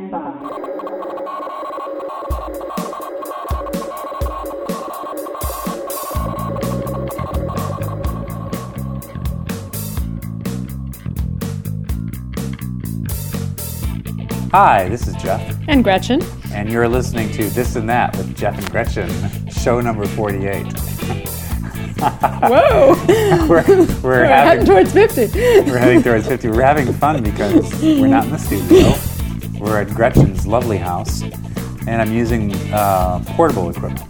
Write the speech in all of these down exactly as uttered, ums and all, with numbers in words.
five. Hi, this is Jeff. And Gretchen. And you're listening to This and That with Jeff and Gretchen, show number forty-eight. Whoa! we're we're, we're having, heading towards fifty. We're heading towards fifty. We're having fun because we're not in the studio. We're at Gretchen's lovely house, and I'm using uh, portable equipment.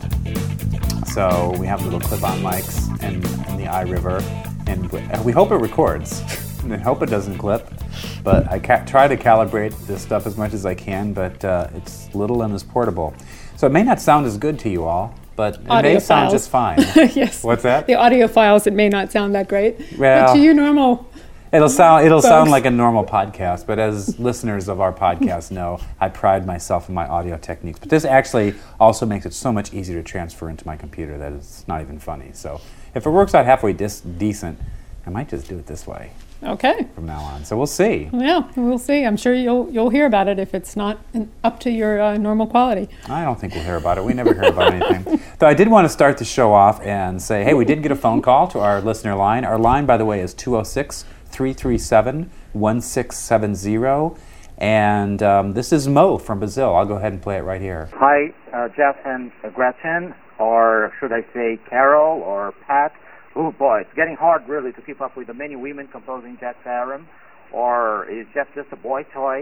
So we have little clip-on mics and, and the iRiver, and we, we hope it records. And I hope it doesn't clip. But I ca- try to calibrate this stuff as much as I can, but uh, it's little and it's portable. So it may not sound as good to you all, but it audio may sound files. just fine. Yes. What's that? The audio files, it may not sound that great. Well, but to you normal It'll sound it'll folks. sound like a normal podcast, but as listeners of our podcast know, I pride myself in my audio techniques. But this actually also makes it so much easier to transfer into my computer that it's not even funny. So if it works out halfway dis- decent, I might just do it this way. Okay. From now on, so we'll see. Yeah, we'll see. I'm sure you'll you'll hear about it if it's not in, up to your uh, normal quality. I don't think we'll hear about it. We never hear about anything. Though I did want to start the show off and say, hey, we did get a phone call to our listener line. Our line, by the way, is two oh six, three three seven, one six seven zero. And um, this is Mo from Brazil. I'll go ahead and play it right here. Hi, uh, Jeff and uh, Gretchen, or should I say Carol or Pat? Oh boy, it's getting hard really to keep up with the many women composing Jeff's harem. Or is Jeff just a boy toy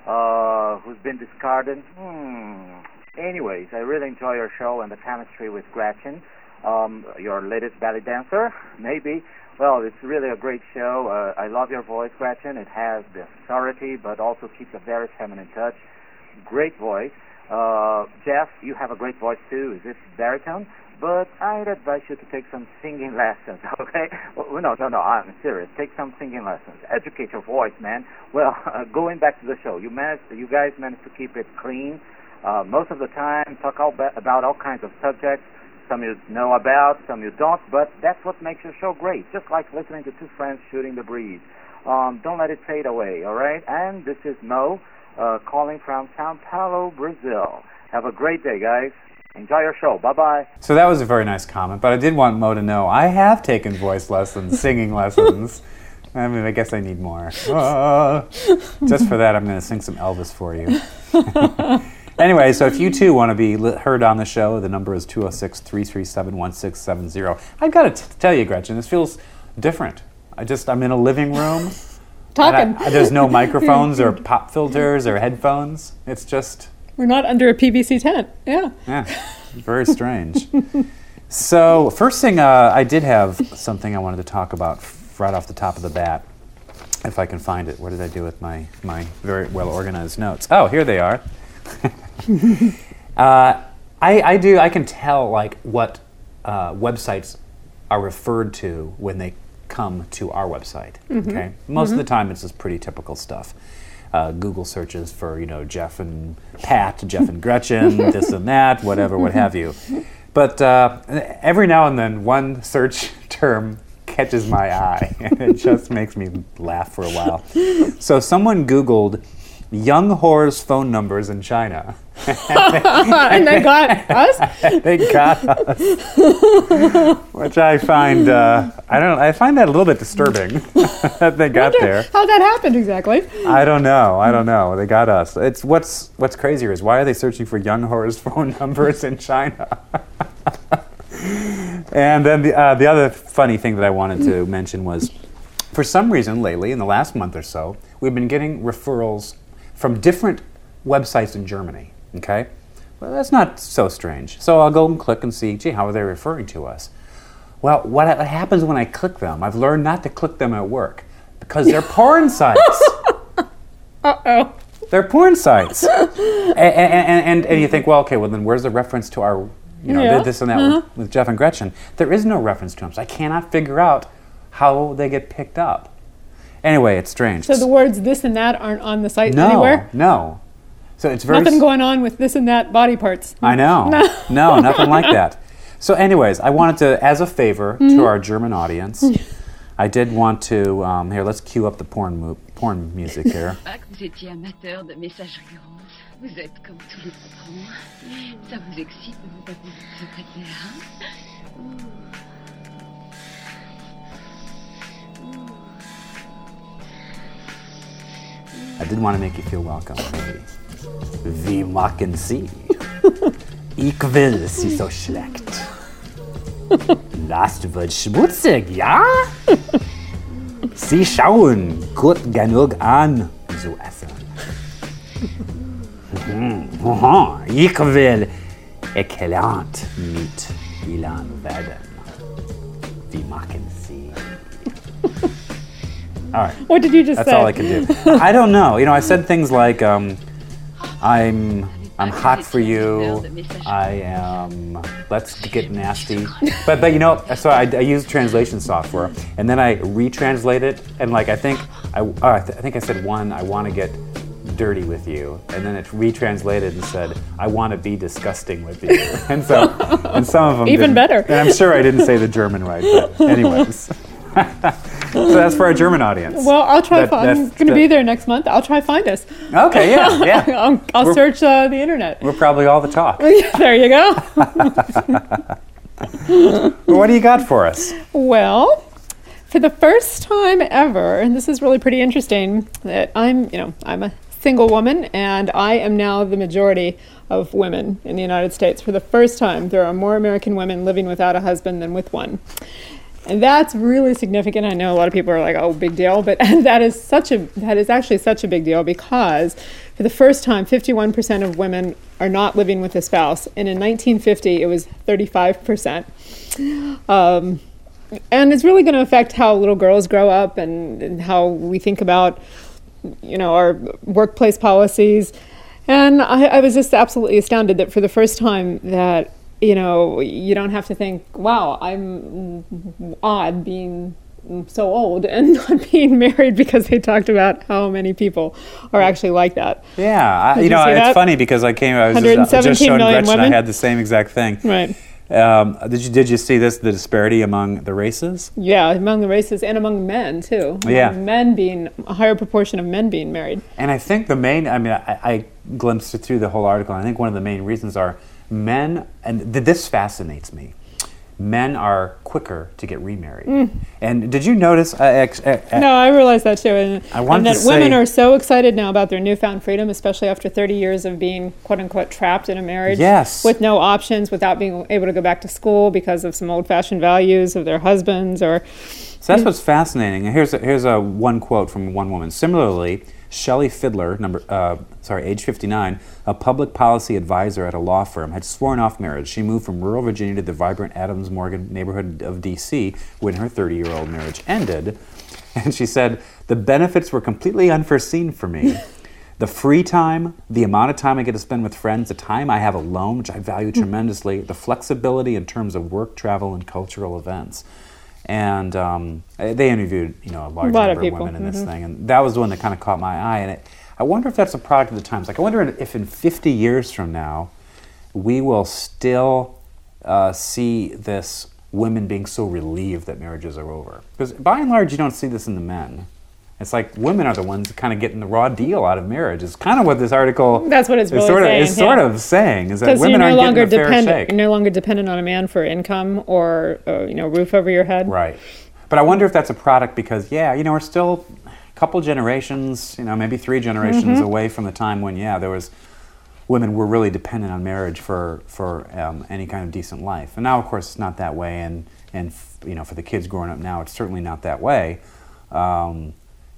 uh, who's been discarded? Hmm. Anyways, I really enjoy your show and the chemistry with Gretchen. Um, your latest belly dancer, maybe. Well, it's really a great show. Uh, I love your voice, Gretchen. It has the authority, but also keeps a very feminine touch. Great voice. Uh, Jeff, you have a great voice too. Is it baritone? But I'd advise you to take some singing lessons, okay? Well, no, no, no, I'm serious. Take some singing lessons. Educate your voice, man. Well, uh, going back to the show, you managed, you guys managed to keep it clean. Uh, most of the time, talk all ba- about all kinds of subjects. Some you know about, some you don't, but that's what makes your show great. Just like listening to two friends shooting the breeze. Um, don't let it fade away, all right? And this is Mo, uh, calling from Sao Paulo, Brazil. Have a great day, guys. Enjoy your show. Bye-bye. So that was a very nice comment, but I did want Mo to know I have taken voice lessons, singing lessons. I mean, I guess I need more. Uh, just for that, I'm going to sing some Elvis for you. Anyway, so if you too want to be li- heard on the show, the number is two oh six, three three seven, one six seven zero. I've got to t- tell you, Gretchen, this feels different. I just, I'm in a living room. Talking. I, there's no microphones or pop filters or headphones. It's just... We're not under a P V C tent. Yeah. Yeah, very strange. So, first thing, uh, I did have something I wanted to talk about f- right off the top of the bat, if I can find it. What did I do with my, my very well-organized notes? Oh, here they are. uh, I, I do, I can tell, like, what uh, websites are referred to when they come to our website, Mm-hmm. okay? Most Mm-hmm. of the time, it's just pretty typical stuff. Uh, Google searches for, you know, Jeff and Pat, Jeff and Gretchen, this and that, whatever, what have you. But uh, every now and then, one search term catches my eye, and it just makes me laugh for a while. So someone Googled young whores phone numbers in China. And they got us? They got us. Which I find, uh, I don't I find that a little bit disturbing that they got there. How'd that happen exactly? I don't know. I don't know. They got us. It's what's what's crazier is why are they searching for young whores phone numbers in China? And then the uh, the other funny thing that I wanted to mention was, for some reason lately, in the last month or so, we've been getting referrals from different websites in Germany. Okay, well that's not so strange. So I'll go and click and see, gee, how are they referring to us? Well, what happens when I click them? I've learned not to click them at work because they're porn sites. Uh-oh. They're porn sites. and, and, and, and you think, well, okay, well then where's the reference to our, you know, Yeah. this and that Uh-huh. with, with Jeff and Gretchen? There is no reference to them, so I cannot figure out how they get picked up. Anyway, it's strange. So the words this and that aren't on the site no, anywhere? No, So it's very Nothing s- going on with this and that body parts. I know. No. No, nothing like that. So anyways, I wanted to, as a favor Mm-hmm. to our German audience, I did want to, um, here, let's cue up the porn, mo- porn music here. Pas que vous étiez amateur de messagerie rose. Vous êtes comme tous les patrons. Ça vous excite de vous battre votre secrétaire, hein? I did want to make you feel welcome, maybe. Wie machen Sie? Ich will Sie so schlecht. Das wird schmutzig, ja? Sie schauen gut genug an, zu essen. Mhm. Ich will erklärt mit Ilan werden. Wie machen Sie? All right. What did you just That's say? all I can do. I don't know. You know, I said things like, um, I'm I'm hot for you. I am, let's get nasty. But, but you know, so I, I use translation software, and then I retranslate it, and like I think, I, oh, I, th- I think I said one, I want to get dirty with you, and then it retranslated and said, I want to be disgusting with you. And so, and some of them Even didn't- better. And I'm sure I didn't say the German right, but anyways. So that's for our German audience. Well, I'll try. That- fi- I'm that's- going to that- be there next month. I'll try find us. Okay, yeah, yeah. I'll, I'll We're- search uh, the internet. We're probably all the talk. There you go. Well, what do you got for us? Well, for the first time ever, and this is really pretty interesting, that I'm, you know, I'm a single woman, and I am now the majority of women in the United States. For the first time, there are more American women living without a husband than with one. And that's really significant. I know a lot of people are like, "Oh, big deal," but that is such a that is actually such a big deal because for the first time, fifty-one percent of women are not living with a spouse, and in nineteen fifty, it was thirty-five percent. Um, and it's really going to affect how little girls grow up and, and how we think about, you know, our workplace policies. And I, I was just absolutely astounded that for the first time that, you know, you don't have to think, wow, I'm odd being so old and not being married, because they talked about how many people are actually like that. Yeah, I, Did you you know, see it's that? funny because I came, I was just, I was just 117 showing million Gretchen, women? I had the same exact thing. Right. Um, did you did you see this, the disparity among the races? Yeah, among the races and among men, too. Yeah. Among men being, a higher proportion of men being married. And I think the main, I mean, I, I glimpsed through the whole article, and I think one of the main reasons are men, and th- this fascinates me, men are quicker to get remarried. Mm. And did you notice, uh, ex, uh, No, I realize that too. And, I wanted and that to women say- are so excited now about their newfound freedom, especially after thirty years of being, quote unquote, trapped in a marriage. Yes. With no options, without being able to go back to school because of some old fashioned values of their husbands or. So that's what's fascinating. And here's a, here's a one quote from one woman. Similarly, Shelley Fiddler, number uh, sorry, age fifty-nine, a public policy advisor at a law firm, had sworn off marriage. She moved from rural Virginia to the vibrant Adams Morgan neighborhood of D C when her thirty-year-old marriage ended. And she said, the benefits were completely unforeseen for me. The free time, the amount of time I get to spend with friends, the time I have alone, which I value tremendously, the flexibility in terms of work, travel, and cultural events. And um, they interviewed, you know, a large A lot number of of, people, women in this mhm. thing, and that was the one that kind of caught my eye. And it, I wonder if that's a product of the times. Like, I wonder if in fifty years from now, we will still uh, see this women being so relieved that marriages are over. Because by and large, you don't see this in the men. It's like women are the ones that kind of getting the raw deal out of marriage. Is kind of what this article That's what it's is really sort saying, of is sort yeah. of saying is that Because you're women no aren't longer getting a fair dependent. shake. You're no longer dependent on a man for income or uh, you know, roof over your head. Right. But I wonder if that's a product because, yeah, you know, we're still a couple generations, you know, maybe three generations Mm-hmm. away from the time when, yeah, there was women were really dependent on marriage for for um, any kind of decent life. And now, of course, it's not that way. And, and f- you know, for the kids growing up now, it's certainly not that way. Um,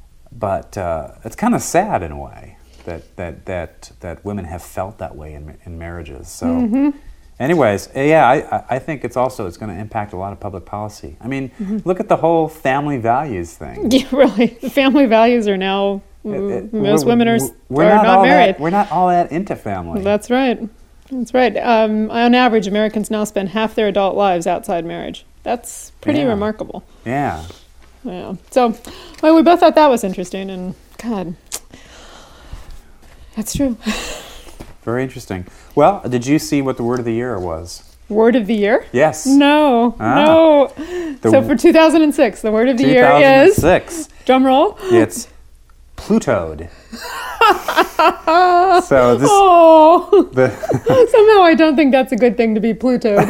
but uh, it's kind of sad in a way that, that, that, that women have felt that way in, in marriages. So. Mm-hmm. Anyways, uh, yeah, I, I think it's also it's going to impact a lot of public policy. I mean, look at the whole family values thing. Yeah, really. The family values are now, It- it- most we're- women are, we're are not, all married. That, we're not all that into family. That's right. That's right. Um, on average, Americans now spend half their adult lives outside marriage. That's pretty Yeah. remarkable. yeah. Yeah. So, well, we both thought that was interesting, and God, that's true. Very interesting. Well, did you see what the word of the year was? Word of the year? Yes. No, Ah. no. The So for two thousand six, the word of the year is, two thousand six. drum roll. It's Plutoed. So this, Oh, the, somehow I don't think that's a good thing to be Plutoed.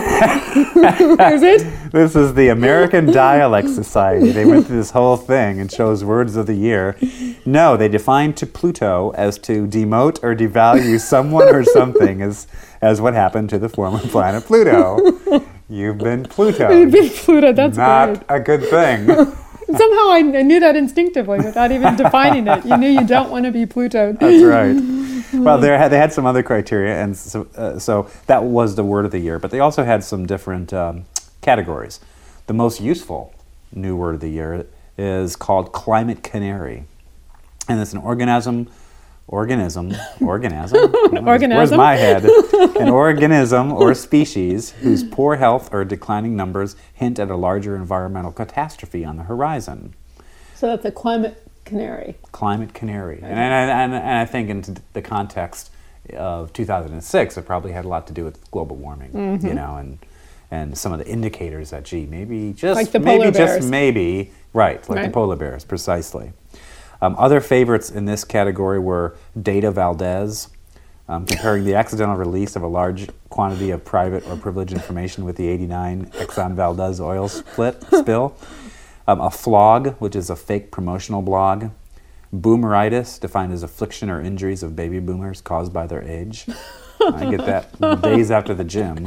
Is it? this is the American Dialect Society. They went through this whole thing and chose words of the year. No, they defined to Pluto as to demote or devalue someone or something as, as what happened to the former planet Pluto. You've been Pluto. You've been Plutoed. That's Not great. a good thing. Somehow I, I knew that instinctively without even defining it. You knew you don't want to be Plutoed. That's right. Well, they had, they had some other criteria, and so, uh, so that was the word of the year. But they also had some different um, categories. The most useful new word of the year is called climate canary. And it's an organism, organism, organism? Where's Organism? my head? An organism or species whose poor health or declining numbers hint at a larger environmental catastrophe on the horizon. So that's a climate canary. Climate canary. And, and, and, and I think in the context of two thousand six, it probably had a lot to do with global warming, Mm-hmm. you know, and and some of the indicators that, gee, maybe just, Like the maybe polar just bears. maybe, right, like the Right. polar bears, precisely. Um, other favorites in this category were Data Valdez, um, comparing the accidental release of a large quantity of private or privileged information with the eighty-nine Exxon Valdez oil split spill. Um, a flog, which is a fake promotional blog. Boomeritis, defined as affliction or injuries of baby boomers caused by their age. I get that days after the gym.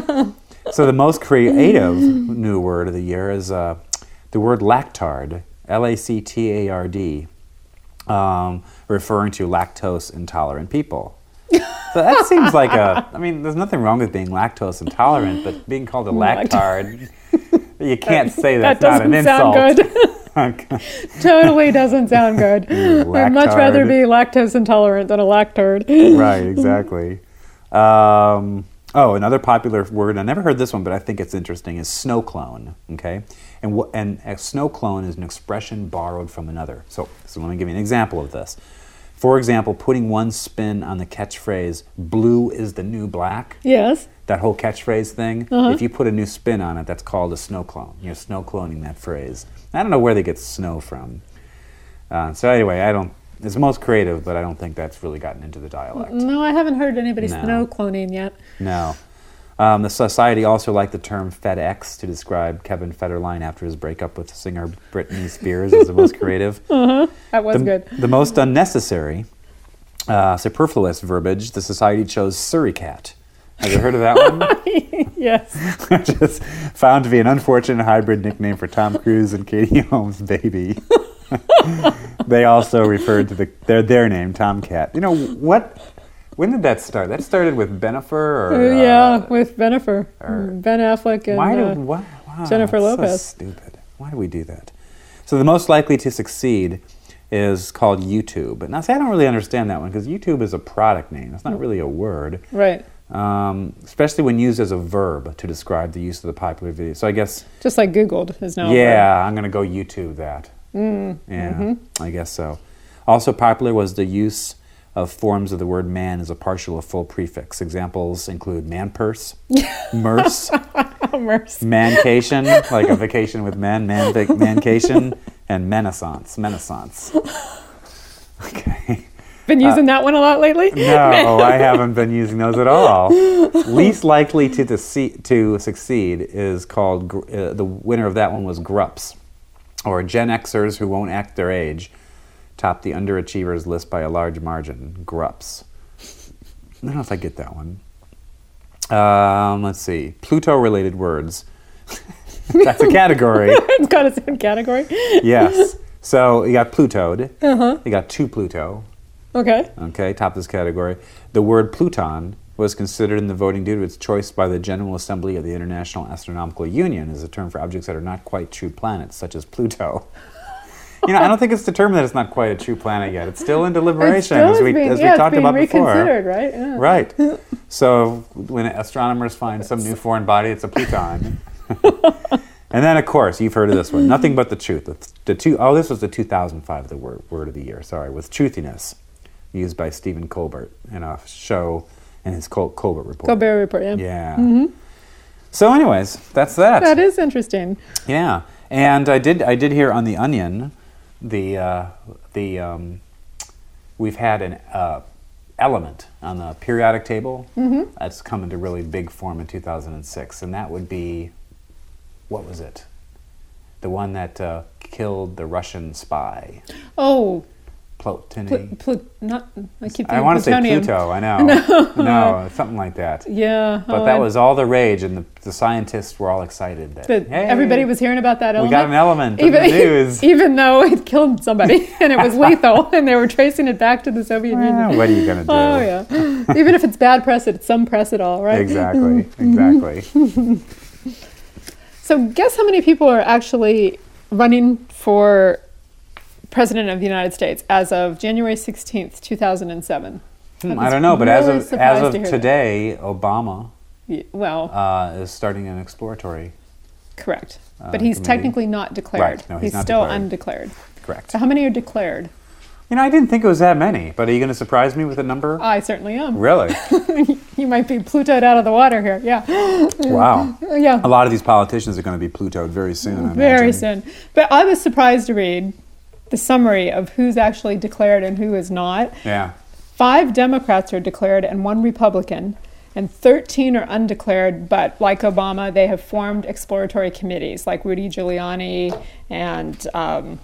So the most creative new word of the year is uh, the word lactard, L A C T A R D, um, referring to lactose intolerant people. So that seems like a, I mean, there's nothing wrong with being lactose intolerant, but being called a lactard, you can't say that's that not an doesn't sound insult. good. Totally doesn't sound good. You I'd much rather lactard. be lactose intolerant than a lactard. Right, exactly. Um, oh, another popular word, I never heard this one, but I think it's interesting, is snow clone, okay? And, wh- and a snow clone is an expression borrowed from another. So, so let me give you an example of this. For example, putting one spin on the catchphrase, blue is the new black, Yes. that whole catchphrase thing, Uh-huh. if you put a new spin on it, that's called a snow clone. You're snow cloning that phrase. I don't know where they get snow from. Uh, so anyway, I don't, it's most creative, but I don't think that's really gotten into the dialect. No, I haven't heard anybody No. snow cloning yet. No. Um, the society also liked the term FedEx to describe Kevin Federline after his breakup with singer Britney Spears as the most creative. Uh-huh. That was the, good. the most unnecessary, uh, superfluous verbiage, the society chose Surreycat. Have you heard of that one? Yes. Which is found to be an unfortunate hybrid nickname for Tom Cruise and Katie Holmes' baby. They also referred to the, their, their name, Tomcat. You know, what? When did that start? That started with Benifer? Or, Uh, yeah, uh, with Benifer. or- Ben Affleck and Why uh, do, why, wow, Jennifer that's Lopez. So stupid. Why do we do that? So the most likely to succeed is called YouTube. Now, see, I don't really understand that one because YouTube is a product name. It's not really a word, right. um, especially when used as a verb to describe the use of the popular video. So I guess, Just like Googled is now. a word. yeah, I'm going to go YouTube that. Mm, Yeah, mm-hmm. I guess so. Also popular was the use of forms of the word man as a partial or full prefix. Examples include man purse, merce, Merce. mancation, like a vacation with men, man, vac- mancation, and menaissance, menaissance. Okay. Been using that one a lot lately? No, I haven't been using those at all. Least likely to dece- to succeed is called, gr- uh, the winner of that one was Grups, or Gen Xers who won't act their age, topped the underachievers list by a large margin. Grups. I don't know if I get that one. Um, let's see. Pluto-related words. That's a category. It's got its own category. Yes. So you got Plutoed. Uh-huh. You got two Pluto. Okay. Okay, top this category. The word Pluton was considered in the voting due to its choice by the General Assembly of the International Astronomical Union as a term for objects that are not quite true planets, such as Pluto. You know, I don't think it's determined that it's not quite a true planet yet. It's still in deliberation, It's still as we, being, as yeah, we talked it's being about before. reconsidered, right? Yeah. Right. So when astronomers find some new foreign body, it's a Pluton. And then, of course, you've heard of this one. Nothing but the truth. The, the two, oh, this was the two thousand five the word, word of the year, sorry, with truthiness, used by Stephen Colbert in a show in his Col- Colbert Report. Colbert Report, yeah. Yeah. So anyways, that's that. That is interesting. Yeah. And I did I did hear on The Onion, the, uh, the um, we've had an uh, element on the periodic table Mm-hmm. that's come into really big form in two thousand six, and that would be, what was it? The one that uh, killed the Russian spy, Oh, Plutony. pl- pl- not. I keep. I thinking want to say plutonium. Pluto. I know. No, no, something like that. Yeah. But oh, that I- was all the rage, and the, the scientists were all excited that, That hey, everybody was hearing about that we element. got an element in even, the news. even though it killed somebody and it was lethal, and they were tracing it back to the Soviet Well, Union. what are you going to do? Oh yeah. Even if it's bad press, it's some press at all, right? Exactly, exactly. So guess how many people are actually running for president of the United States as of January sixteenth, two thousand seven? Hmm, I don't know, but as really of as surprised of to hear that. today, Obama Y- Well, uh, is starting an exploratory. correct. uh, But he's committee. technically not declared. Right, no, he's not still declared. undeclared. Correct. So how many are declared? You know, I didn't think it was that many, but are you going to surprise me with a number? I certainly am. Really? You might be Plutoed out of the water here. Yeah. Wow. Yeah. A lot of these politicians are going to be Plutoed very soon. I Very imagine. soon. But I was surprised to read the summary of who's actually declared and who is not. Yeah. Five Democrats are declared and one Republican, and thirteen are undeclared, but like Obama, they have formed exploratory committees, like Rudy Giuliani and um,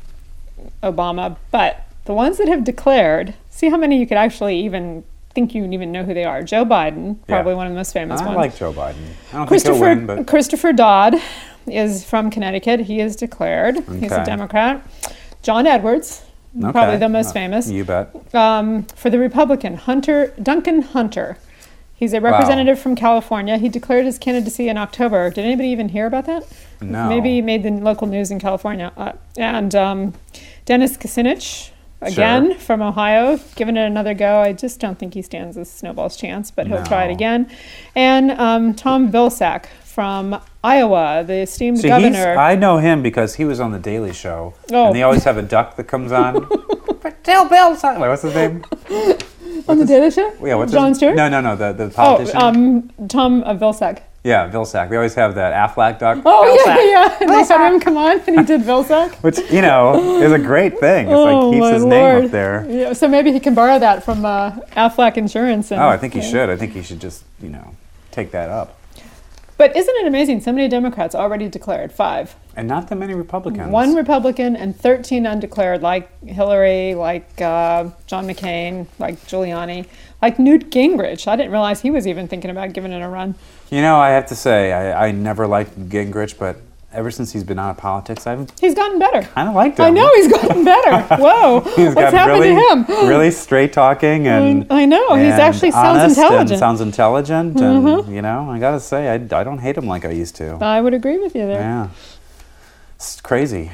Obama. But the ones that have declared, see how many you could actually even think you even know who they are. Joe Biden, probably Yeah. one of the most famous I ones. like Joe Biden. I don't think he'll Christopher win, but Christopher Dodd is from Connecticut. He is declared. He's a Okay. Democrat. John Edwards, okay. probably the most Uh, famous. You bet. Um, for the Republican, Hunter Duncan Hunter. He's a representative from California. He declared his candidacy in October. Did anybody even hear about that? No. Maybe he made the local news in California. Uh, and um, Dennis Kucinich, again Sure. from Ohio, giving it another go. I just don't think he stands a snowball's chance, but he'll try it No. again. And um, Tom Vilsack from Iowa, the esteemed See, governor. he's, I know him because he was on the Daily Show, Oh. and they always have a duck that comes on. But tell Bill, son- wait, what's his name? on the Daily Show? Yeah, what's John his, Stewart? No, no, no, the the Oh, politician. um, Tom uh, Vilsack. yeah, Vilsack. They always have that Aflac duck. Oh, Vilsack. yeah, yeah. And they had him come on, and he did Vilsack. Which, you know, is a great thing. It's Oh, like keeps my his Lord. name up there. Yeah, so maybe he can borrow that from uh, Aflac Insurance. And, Oh, I think he yeah. should. I think he should just, you know, take that up. But isn't it amazing? So many Democrats already declared, five. And not that many Republicans. One Republican and thirteen undeclared, like Hillary, like uh, John McCain, like Giuliani, like Newt Gingrich. I didn't realize he was even thinking about giving it a run. You know, I have to say, I, I never liked Gingrich, but ever since he's been out of politics, I've He's gotten better. kind of liked him. I know he's gotten better. Whoa, He's what's got happened really, to him? really straight talking and I know, he's and actually sounds honest intelligent. And sounds intelligent, and you know, I gotta say, I, I don't hate him like I used to. I would agree with you there. Yeah, it's crazy.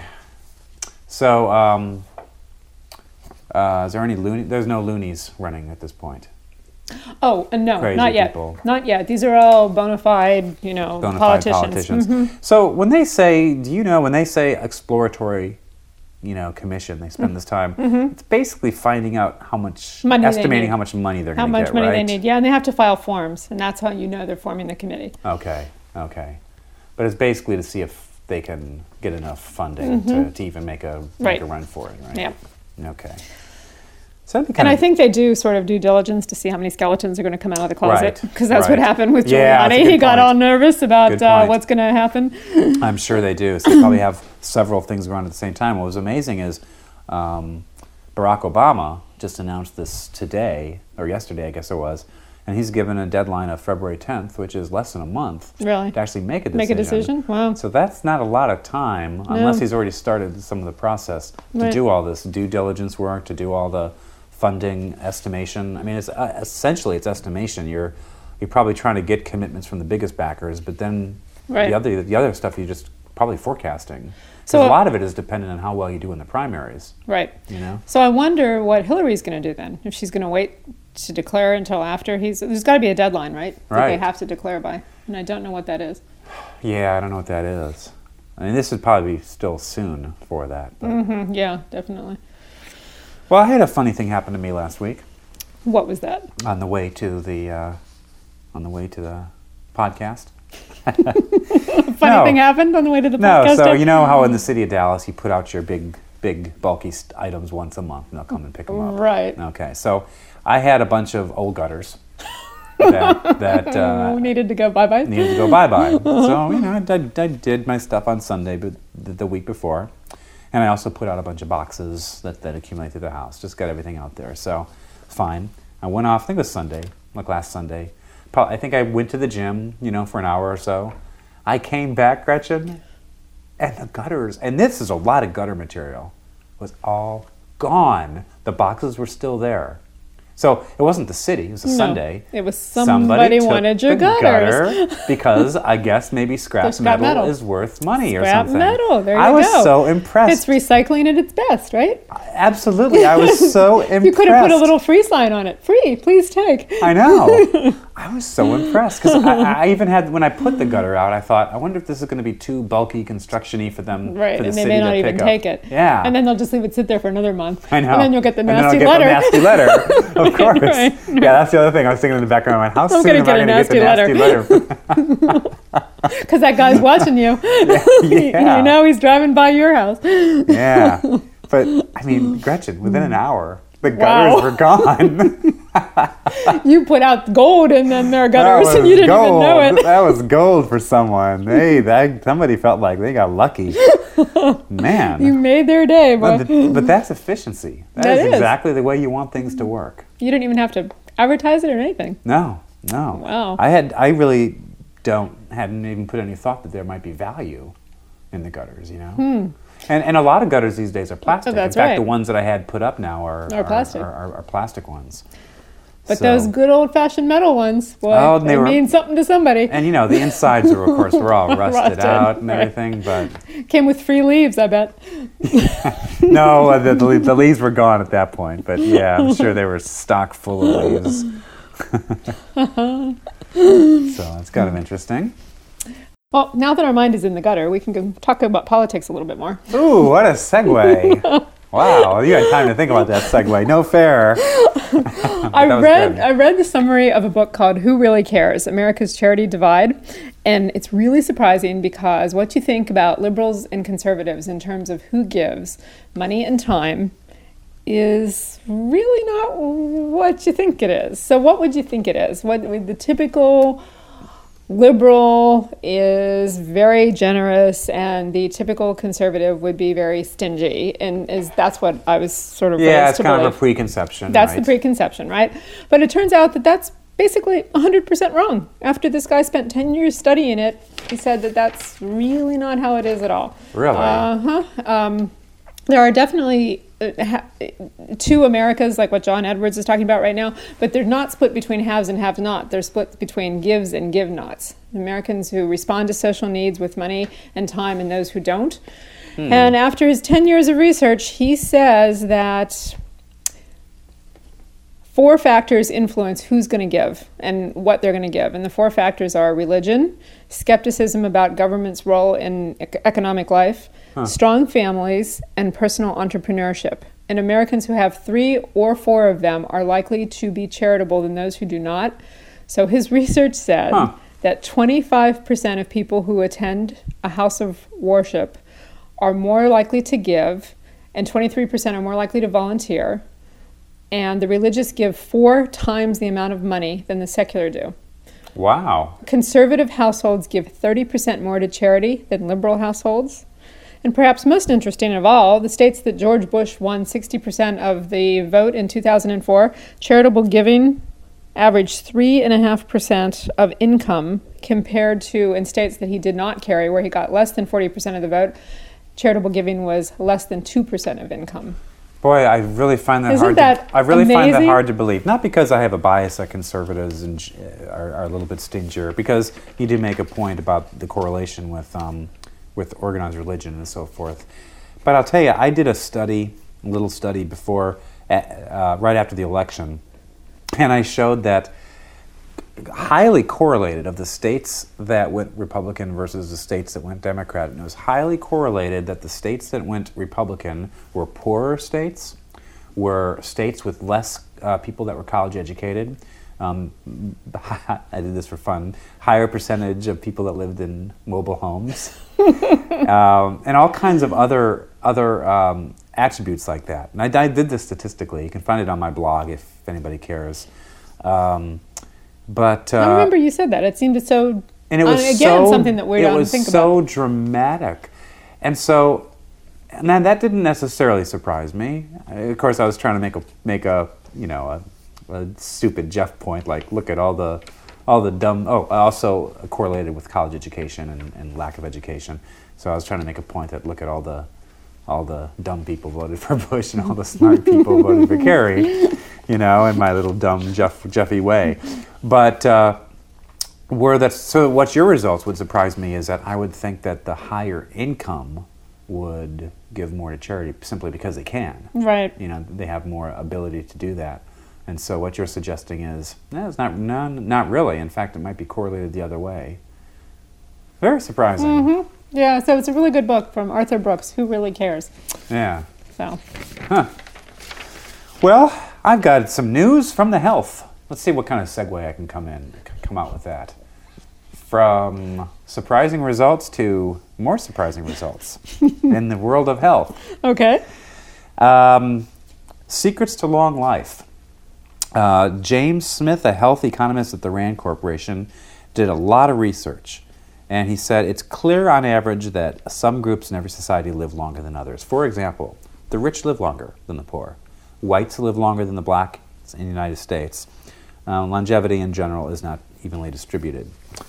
So, um, uh, is there any loony? There's no loonies running at this point. Oh, uh, no, Crazy not yet. people. Not yet. These are all bona fide, you know, Bona fide politicians. politicians. Mhm. So when they say, do you know when they say exploratory, you know, commission, they spend this time. It's basically finding out how much, Money they estimating need. how much money they're How going to much get. money right? they need. Yeah, and they have to file forms, and that's how you know they're forming the committee. Okay, okay, but it's basically to see if they can get enough funding to, to even make a make Right. a run for it, right? Yeah. Okay. So that'd be And kind I of think they do sort of due diligence to see how many skeletons are going to come out of the closet. Right, Because that's what right. happened with Yeah, that's a Giuliani. good He got point. all nervous about Good uh, point. what's going to happen. I'm sure they do. So they probably have several things going on at the same time. What was amazing is um, Barack Obama just announced this today, or yesterday, I guess it was, and he's given a deadline of February tenth, which is less than a month, Really? to actually make a decision. Make a decision? Wow. So that's not a lot of time, unless he's already started some of the process to Right. do all this due diligence work, to do all the funding estimation. I mean, it's uh, essentially it's estimation. You're you're probably trying to get commitments from the biggest backers, but then Right. the other the other stuff you just probably forecasting. So- Because a lot of it is dependent on how well you do in the primaries. Right. You know. So I wonder what Hillary's going to do then. If she's going to wait to declare until after he's... There's got to be a deadline, right? That they Right. have to declare by. And I don't know what that is. Yeah, I don't know what that is. I mean, this would probably be still soon for that. But. Hmm, yeah, definitely. Well, I had a funny thing happen to me last week What was that? on the way to the uh, on the way to the podcast. Funny No. thing happened on the way to the No, podcast? so you know how in the city of Dallas you put out your big big, bulky st- items once a month, and they'll come and pick them up. Right. Okay, so I had a bunch of old gutters that, that uh, needed to go bye-bye. needed to go bye-bye. So, you know, I, I, I did my stuff on Sunday, but the, the week before. And I also put out a bunch of boxes that, that accumulate through the house. Just got everything out there. So, fine. I went off, I think it was Sunday, like last Sunday. Probably, I think I went to the gym, you know, for an hour or so. I came back, Gretchen, and the gutters, and this is a lot of gutter material, was all gone. The boxes were still there. So it wasn't the city, it was a No, Sunday. it was somebody took wanted your the gutters. gutter because I guess maybe scrap, scrap metal, metal. is worth money or Scrap something. metal, there you I was go. so impressed. It's recycling at its best, right? Absolutely, I was so impressed. You could have put a little free sign on it. Free, please take. I know. I was so impressed because I, I even had, when I put the gutter out, I thought, I wonder if this is going to be too bulky, construction-y for them, Right, for the and they city may to not pick even up. take it. Yeah. And then they'll just leave it sit there for another month. I know. And then you'll get the And then nasty I'll letter. get the nasty letter, of course. Right. Yeah, that's the other thing I was thinking in the background of my house. I'm soon gonna am get I a gonna the nasty nasty letter. Because that guy's watching you. Yeah. You know he's driving by your house. Yeah. But, I mean, Gretchen, within an hour, the Wow. gutters were gone. You put out gold and then there are That gutters was and you didn't gold. even know it. That was gold for someone. Hey, that somebody felt like they got lucky. Man. You made their day, boy. But, the, but that's efficiency. That that is, is. exactly the way you want things to work. You didn't even have to advertise it or anything. No, no. Wow. I had. I really don't hadn't even put any thought that there might be value in the gutters. You know. Hmm. And and a lot of gutters these days are plastic. Oh, that's in fact, right. the ones that I had put up now are Are plastic. Are, are, are plastic ones. But So- those good old-fashioned metal ones, boy, Oh, they, they were- mean something to somebody. And you know the insides are of course were all rusted, Rusted, out and right. everything, but Came with free leaves, I bet. no, uh, the, the, the leaves were gone at that point. But yeah, I'm sure they were stock full of leaves. So it's kind of interesting. Well, now that our mind is in the gutter, we can go talk about politics a little bit more. Ooh, what a segue! Wow, you had time to think about that segue. No fair. I That was read good. I read the summary of a book called Who Really Cares? America's Charity Divide, and it's really surprising because what you think about liberals and conservatives in terms of who gives money and time is really not what you think it is. So what would you think it is? What would the typical liberal is very generous and the typical conservative would be very stingy, and is that's what I was sort of Yeah, raised it's to kind believe. of a preconception. That's right? the preconception, right? But it turns out that that's basically one hundred percent wrong. After this guy spent ten years studying it, he said that that's really not how it is at all. Really? Uh-huh. Um, there are definitely uh, ha- two Americas, like what John Edwards is talking about right now, but they're not split between haves and have-not. They're split between gives and give-nots. Americans who respond to social needs with money and time and those who don't. Hmm. And after his ten years of research, he says that four factors influence who's going to give and what they're going to give. And the four factors are religion, skepticism about government's role in ec- economic life, Huh. strong families, and personal entrepreneurship. And Americans who have three or four of them are likely to be charitable than those who do not. So his research said Huh. that twenty-five percent of people who attend a house of worship are more likely to give, and twenty-three percent are more likely to volunteer. And the religious give four times the amount of money than the secular do. Wow. Conservative households give thirty percent more to charity than liberal households. And perhaps most interesting of all, the states that George Bush won sixty percent of the vote in two thousand four, charitable giving averaged three point five percent of income compared to in states that he did not carry, where he got less than forty percent of the vote, charitable giving was less than two percent of income. Boy, I really find that Isn't hard. that to, I really find that amazing? hard to believe. Not because I have a bias that conservatives and uh, are, are a little bit stingier, because you did make a point about the correlation with um, with organized religion and so forth. But I'll tell you, I did a study, a little study before, uh, right after the election, and I showed that highly correlated of the states that went Republican versus the states that went Democrat. And it was highly correlated that the states that went Republican were poorer states, were states with less uh, people that were college educated. Um, I did this for fun. Higher percentage of people that lived in mobile homes, um, and all kinds of other other um, attributes like that. And I, I did this statistically. You can find it on my blog if anybody cares. Um, but uh, I remember you said that. It seemed so. And it was again so, something that we it don't was think so about. dramatic, and so, and then that didn't necessarily surprise me. Of course, I was trying to make a make a you know a, a stupid Jeff point, like look at all the all the dumb. Oh, also correlated with college education and, and lack of education. So I was trying to make a point that look at all the all the dumb people voted for Bush and all the smart people voted for Kerry, you know, in my little dumb Jeff Jeffy way, but. Uh, Were that so? What your results would surprise me is that I would think that the higher income would give more to charity simply because they can. Right. You know, they have more ability to do that, and so what you're suggesting is no, it's not. No, not really. In fact, it might be correlated the other way. Very surprising. Mm-hmm. Yeah. So it's a really good book from Arthur Brooks. Who really cares? Yeah. So. Huh. Well, I've got some news from the health. Let's see what kind of segue I can come in, come out with that. From surprising results to more surprising results in the world of health. Okay. Um, secrets to long life. Uh, James Smith, a health economist at the Rand Corporation, did a lot of research. And he said it's clear on average that some groups in every society live longer than others. For example, the rich live longer than the poor. Whites live longer than the blacks in the United States. Uh, longevity in general is not evenly distributed.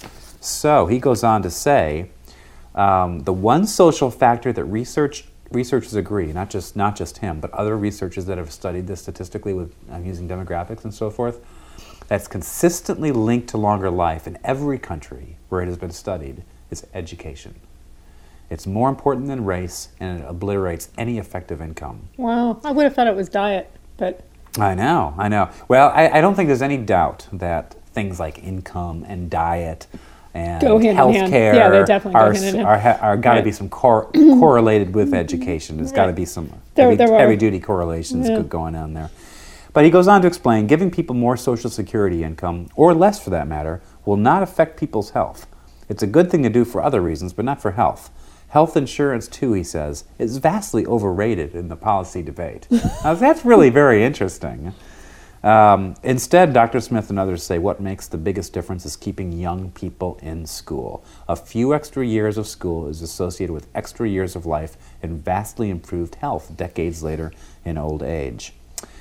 So he goes on to say, um, the one social factor that research researchers agree, not just not just him, but other researchers that have studied this statistically with uh, using demographics and so forth, that's consistently linked to longer life in every country where it has been studied is education. It's more important than race, and it obliterates any effective income. Wow. I would have thought it was diet, but... I know, I know. Well, I, I don't think there's any doubt that things like income and diet and Go hand in hand. healthcare Yeah, they definitely go are, hand in hand. are, are, are got to Right. be some cor- correlated with education. There's got to be some There- heavy, there are. heavy duty correlations Yeah. go- going on there. But he goes on to explain, giving people more Social Security income, or less for that matter, will not affect people's health. It's a good thing to do for other reasons, but not for health. Health insurance, too, he says, is vastly overrated in the policy debate. Now, that's really very interesting. Um, instead, Doctor Smith and others say what makes the biggest difference is keeping young people in school. A few extra years of school is associated with extra years of life and vastly improved health decades later in old age.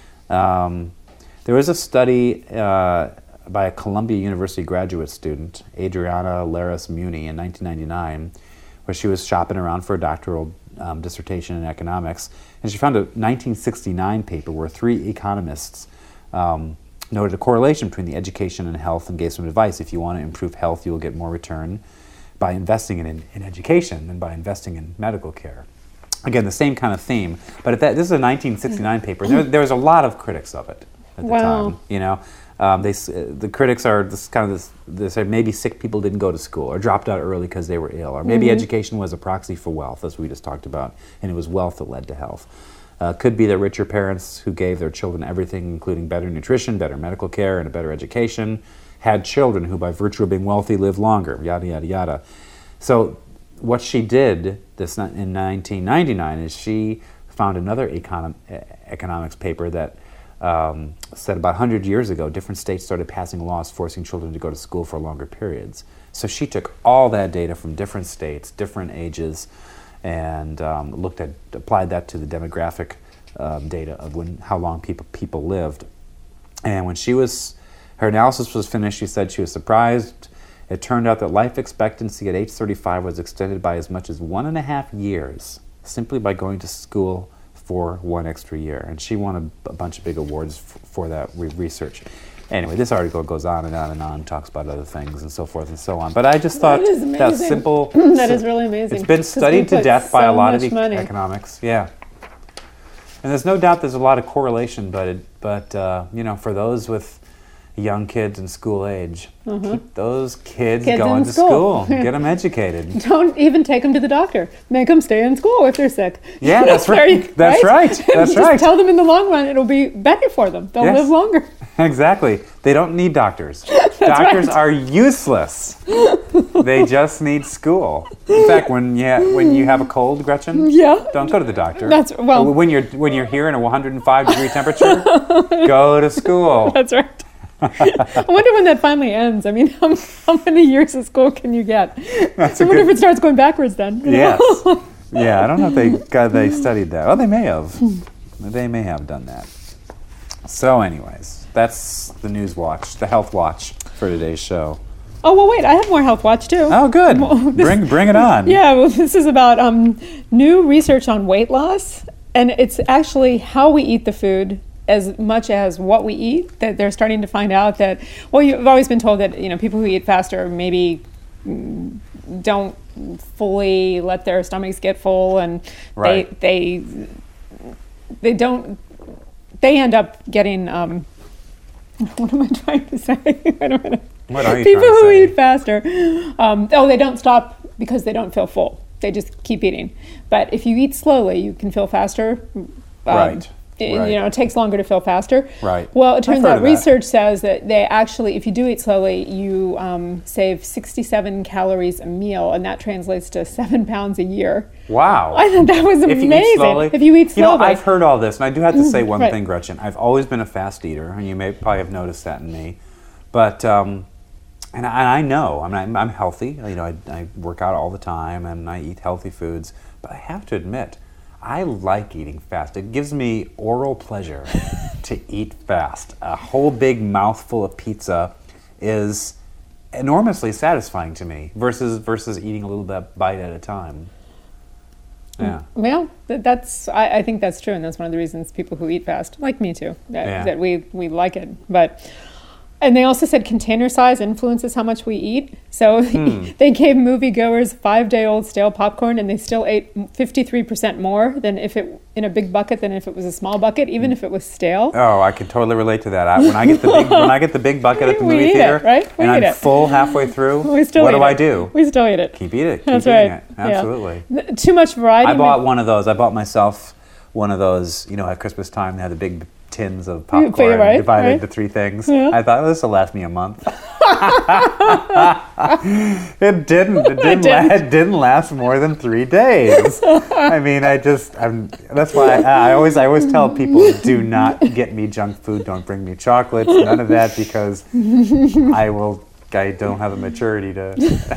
Um, there was a study uh, by a Columbia University graduate student, Adriana Laris Muni, in nineteen ninety-nine, where she was shopping around for a doctoral um, dissertation in economics, and she found a nineteen sixty-nine paper where three economists um, noted a correlation between the education and health and gave some advice. If you want to improve health, you will get more return by investing in, in education than by investing in medical care. Again, the same kind of theme, but at that, this is a nineteen sixty-nine paper. There, there was a lot of critics of it at the Wow. time. You know, um, they s- uh, the critics are this kind of this. They say maybe sick people didn't go to school or dropped out early because they were ill, or maybe Mm-hmm. education was a proxy for wealth, as we just talked about, and it was wealth that led to health. Uh, could be that richer parents who gave their children everything, including better nutrition, better medical care, and a better education, had children who, by virtue of being wealthy, lived longer. Yada yada yada. So what she did this ni- in nineteen ninety-nine is she found another econom- e- economics paper that um, said about one hundred years ago, different states started passing laws forcing children to go to school for longer periods. So she took all that data from different states, different ages, and um, looked at applied that to the demographic um, data of when how long people people lived. And when she was her analysis was finished, she said she was surprised. It turned out that life expectancy at age thirty-five was extended by as much as one and a half years simply by going to school for one extra year. And she won a, a bunch of big awards f- for that re- research. Anyway, this article goes on and on and on, talks about other things and so forth and so on. But I just thought That is that amazing. simple... That is really amazing. It's been 'Cause we studied to put death by a so lot of much the money. economics. Yeah. And there's no doubt there's a lot of correlation, but, it, but uh, you know, for those with young kids in school age, keep those kids, Kids going in to school. school. Get them educated. Don't even take them to the doctor. Make them stay in school if they're sick. Yeah, that's There right. you- That's right. That's Just right. tell them in the long run it'll be better for them. They'll Yes. live longer. Exactly. They don't need doctors. Doctors right. are useless. They just need school. In fact, when you ha- when you have a cold, Gretchen, Yeah. don't go to the doctor. That's- well- when you're when you're here in a one hundred five degree temperature, go to school. That's right. I wonder when that finally ends. I mean, how, how many years of school can you get? That's I a wonder good- if it starts going backwards then. you know? Yes. Yeah, I don't know if they God, they studied that. Oh, they may have. They may have done that. So, anyways, that's the news watch, the health watch for today's show. Oh, well, wait, I have more Health Watch, too. Oh, good. Well, this- Bring bring it on. Yeah, well, this is about um, new research on weight loss, and it's actually how we eat the food as much as what we eat. That they're starting to find out that, well, you've always been told that, you know, people who eat faster maybe mm, don't fully let their stomachs get full, and Right. they they they don't they end up getting um, what am I trying to say? Wait a minute. What are you People trying to who say? eat faster, um, oh, they don't stop because they don't feel full. They just keep eating. But if you eat slowly, you can feel faster. Um, Right. it- Right. You know, it takes longer to feel faster. Right. Well, it I've turns heard out of that. research says that they actually, if you do eat slowly, you um, save sixty-seven calories a meal, and that translates to seven pounds a year. Wow. I thought that was If amazing. you eat slowly, if you eat You know, slowly, I've heard all this, and I do have to say one Right. thing, Gretchen. I've always been a fast eater, and you may probably have noticed that in me. But um, and I, and I know, I mean, I'm, I'm healthy. You know, I, I work out all the time, and I eat healthy foods. But I have to admit, I like eating fast. It gives me oral pleasure to eat fast. A whole big mouthful of pizza is enormously satisfying to me versus versus eating a little bit bite at a time. Yeah. well, th- that's I, I think that's true, and that's one of the reasons people who eat fast, like me too, that, Yeah. that we we like it. But and they also said container size influences how much we eat. So they gave moviegoers five-day-old stale popcorn, and they still ate fifty-three percent more than if it in a big bucket than if it was a small bucket, even if it was stale. Oh, I can totally relate to that. I, when I get the big when I get the big bucket at the We movie eat it, theater, right? We and eat I'm it. full halfway through, We still what eat do it. I do? We still eat it. Keep eating it. Keep That's eating right. it. Yeah. Absolutely. Th- Too much variety. I bought ma- one of those. I bought myself one of those. You know, at Christmas time, they had the big tins of put it popcorn right, divided right. into three things. Yeah. I thought, oh, this will last me a month. It didn't. It didn't. la- didn't. It didn't last more than three days. I mean, I just. I'm. That's why I, I always. I always tell people, do not get me junk food. Don't bring me chocolates. None of that, because I will. I don't have a maturity to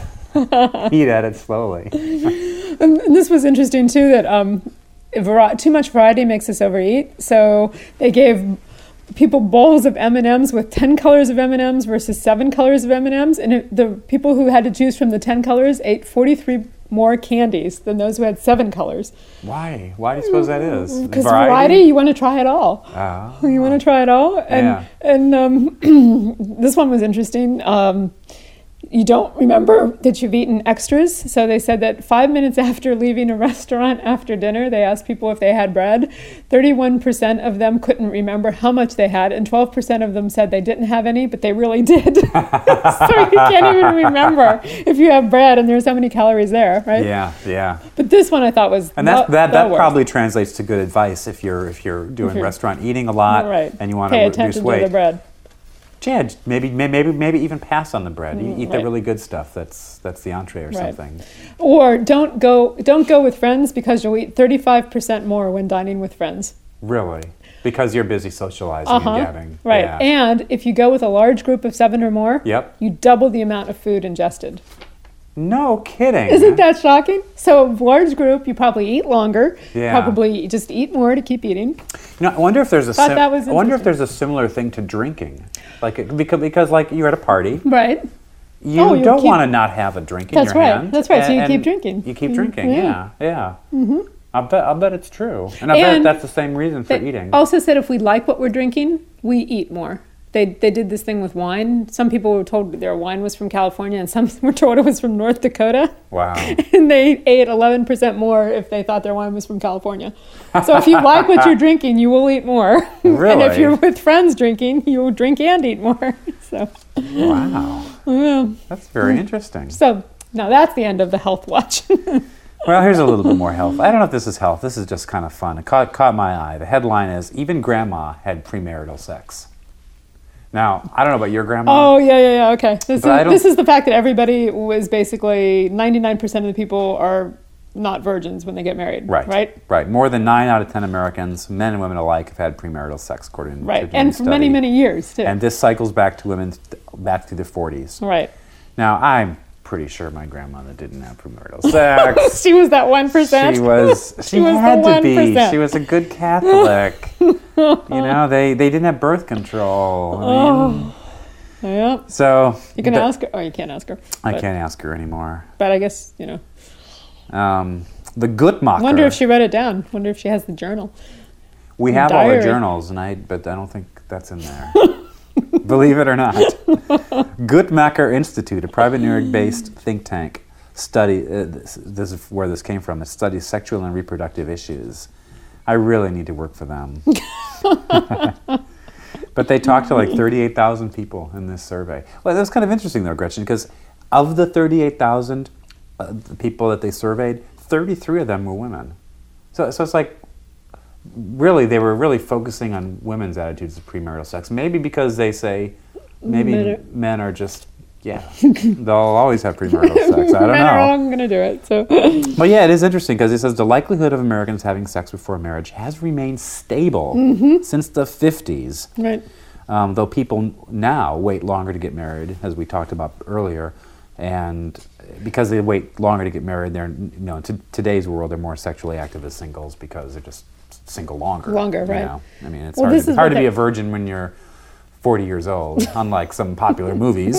eat at it slowly. And this was interesting too, that um, vari- too much variety makes us overeat. So they gave people bowls of M and M's with ten colors of M and M's versus seven colors of M and M's, and it, the people who had to choose from the ten colors ate forty-three more candies than those who had seven colors. Why? Why do you suppose that is? Because variety, you want to try it all. Ah. You want to try it all, and Yeah. and um, this one was interesting. Um, you don't remember that you've eaten extras. So they said that five minutes after leaving a restaurant after dinner, they asked people if they had bread. thirty-one percent of them couldn't remember how much they had, and twelve percent of them said they didn't have any, but they really did. So you can't even remember if you have bread and there's so many calories there, right? Yeah, yeah. But this one I thought was And that the- that, the that worst. probably translates to good advice if you're if you're doing If you're- restaurant eating a lot right. and you want Pay to reduce attention weight. to the bread. Yeah, maybe may- maybe maybe even pass on the bread. You eat the right. really good stuff. That's that's the entree or Right. something. Or don't go don't go with friends, because you'll eat thirty-five percent more when dining with friends. Really, because you're busy socializing Uh-huh. and gabbing. Right. Yeah. And if you go with a large group of seven or more, Yep. you double the amount of food ingested. No kidding. Isn't that shocking? So a large group, you probably eat longer. Yeah. Probably just eat more to keep eating. You know, I wonder if there's a Thought sim- that was I wonder if interesting. there's a similar thing to drinking, like it- because because like you're at a party, Right. you Oh, you don't keep- want to not have a drink in That's your right. hand. That's right. So you and- keep and drinking. You keep Mhm. drinking. Yeah. Yeah, yeah. Mm-hmm. I bet I bet it's true, and I bet And that's the same reason for They eating. also said if we like what we're drinking, we eat more. They they did this thing with wine. Some people were told their wine was from California, and some were told it was from North Dakota. Wow. And they ate eleven percent more if they thought their wine was from California. So if you like what you're drinking, you will eat more. And if Really? you're with friends drinking, you will drink and eat more. So, Wow. yeah. That's very interesting. So now that's the end of the health watch. Well, here's a little bit more health. I don't know if this is health. This is just kind of fun. It caught, caught my eye. The headline is, even grandma had premarital sex. Now, I don't know about your grandma. Oh, yeah, yeah, yeah, okay. This, But I is, don't- this is the fact that everybody was basically, ninety-nine percent of the people are not virgins when they get married. Right. Right? Right. More than nine out of ten Americans, men and women alike, have had premarital sex, according to Right. the And for many, study. many years, too. And this cycles back to women th- back to the forties. right. Now, I'm pretty sure my grandmother didn't have premarital sex. She was that one percent. She was. She, She was the had to one be. percent. She was a good Catholic. you know, they they didn't have birth control. I mean, Yeah. so You can th- ask her. Oh, you can't ask her. I but, can't ask her anymore. But I guess, you know. Um, the Guttmacher. I wonder if she wrote it down. Wonder if she has the journal. We have all the diary. journals, and I, but I don't think that's in there. Believe it or not. Guttmacher Institute, a private New York-based think tank, study. Uh, this, this is where this came from. It studies sexual and reproductive issues. I really need to work for them. But they talked to like thirty-eight thousand people in this survey. Well, that was kind of interesting, though, Gretchen, because of the thirty-eight thousand uh, the people that they surveyed, thirty-three of them were women. So, so it's like, really, they were really focusing on women's attitudes of premarital sex. Maybe because they say, maybe Men are- men are just, yeah, they'll always have premarital sex. I don't Men are all know. going to do it. So, But yeah, it is interesting because it says the likelihood of Americans having sex before marriage has remained stable Mm-hmm. since the fifties. right. Um, though people now wait longer to get married, as we talked about earlier, and because they wait longer to get married, they're, you know, in t- today's world, they're more sexually active as singles because they're just single longer. Longer, you right. know? I mean, it's Well, hard, this to, is hard what to be they- a virgin when you're forty years old, unlike some popular movies.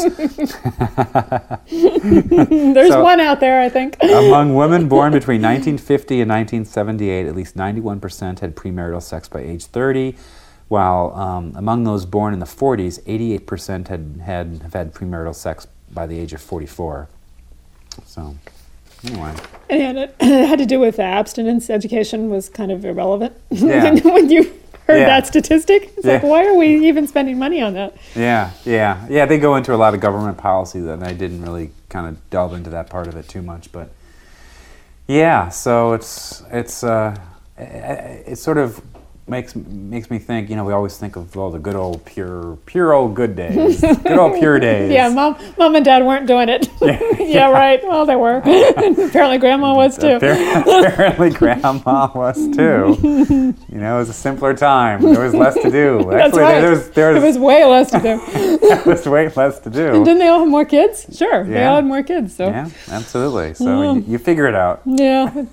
There's So- one out there, I think. Among women born between nineteen fifty and nineteen seventy-eight, at least ninety-one percent had premarital sex by age thirty, while um, among those born in the forties, eighty-eight percent had, had have had premarital sex by the age of forty-four. So, anyway. And it, it had to do with abstinence. Education was kind of irrelevant. Yeah. when, when you heard Yeah. that statistic, it's like, Yeah. why are we even spending money on that? Yeah, yeah, yeah. They go into a lot of government policy that I didn't really kind of delve into that part of it too much, but yeah. So it's it's uh, it, it sort of makes makes me think. You know, we always think of all the good old pure pure old good days, good old pure days. Yeah, mom, mom and dad weren't doing it. Yeah, right. Well, they were. Apparently, grandma was too. Appar- Apparently, Grandma was too. You know, it was a simpler time. There was less to do. Actually, That's right. there was there There was, was way less to do. there was way less to do. Didn't they all have more kids? Sure, they Yeah. all had more kids. So Yeah, absolutely. So you, you figure it out. yeah,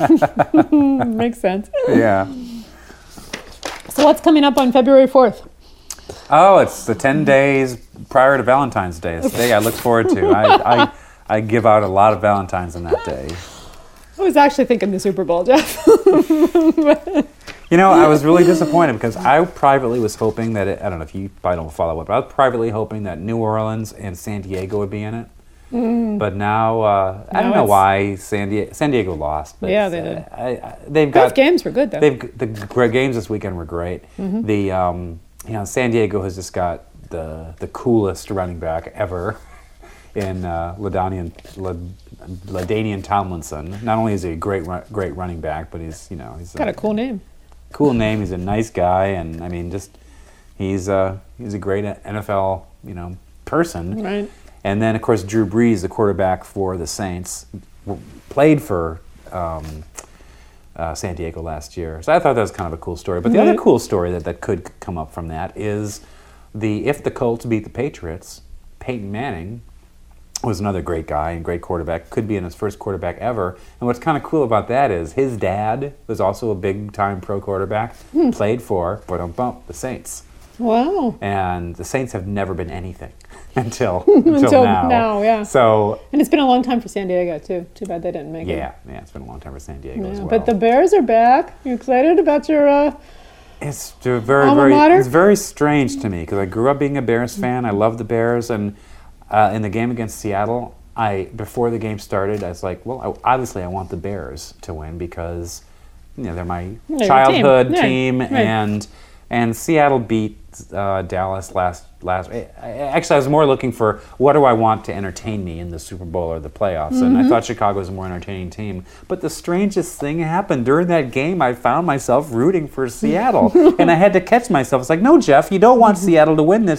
makes sense. Yeah. So what's coming up on February fourth? Oh, it's the ten days prior to Valentine's Day. It's the day I look forward to. I, I, I give out a lot of Valentines on that day. I was actually thinking the Super Bowl, Jeff. You know, I was really disappointed because I privately was hoping that it, I don't know if you probably don't follow it, but I was privately hoping that New Orleans and San Diego would be in it. But now, uh, I Now don't know it's- why San Diego, San Diego lost. But Yeah, they uh, did. I, I, they've Both got games were good though. They've the great games this weekend were great. Mm-hmm. The um, you know San Diego has just got the the coolest running back ever in uh, LaDainian LaDainian Tomlinson. Not only is he a great ru- great running back, but he's you know he's Got a cool name. cool name. He's a nice guy, and I mean just he's uh, he's a great N F L you know person. Right. And then, of course, Drew Brees, the quarterback for the Saints, w- played for um, uh, San Diego last year. So I thought that was kind of a cool story. But the other Right. cool story that, that could come up from that is the if the Colts beat the Patriots, Peyton Manning was another great guy and great quarterback, could be in his first quarterback ever. And what's kind of cool about that is his dad was also a big-time pro quarterback, Hmm. played for, bump the Saints. Wow. And the Saints have never been anything until until, Until now. now, yeah. So And it's been a long time for San Diego too. Too bad they didn't make it. yeah, yeah, it's been a long time for San Diego Yeah, as well. But the Bears are back. You excited about your? Uh, it's a very Alma very mater? it's very strange to me because I grew up being a Bears fan. I love the Bears, and uh, in the game against Seattle, I before the game started, I was like, well, I, obviously I want the Bears to win because you know they're my your childhood team. Yeah, team, right. and and Seattle beat uh, Dallas last last. I- I- Actually, I was more looking for what do I want to entertain me in the Super Bowl or the playoffs, and I Mm-hmm. thought Chicago was a more entertaining team. But the strangest thing happened during that game. I found myself rooting for Seattle, and I had to catch myself. It's like, no, Jeff, you don't want Seattle to win this.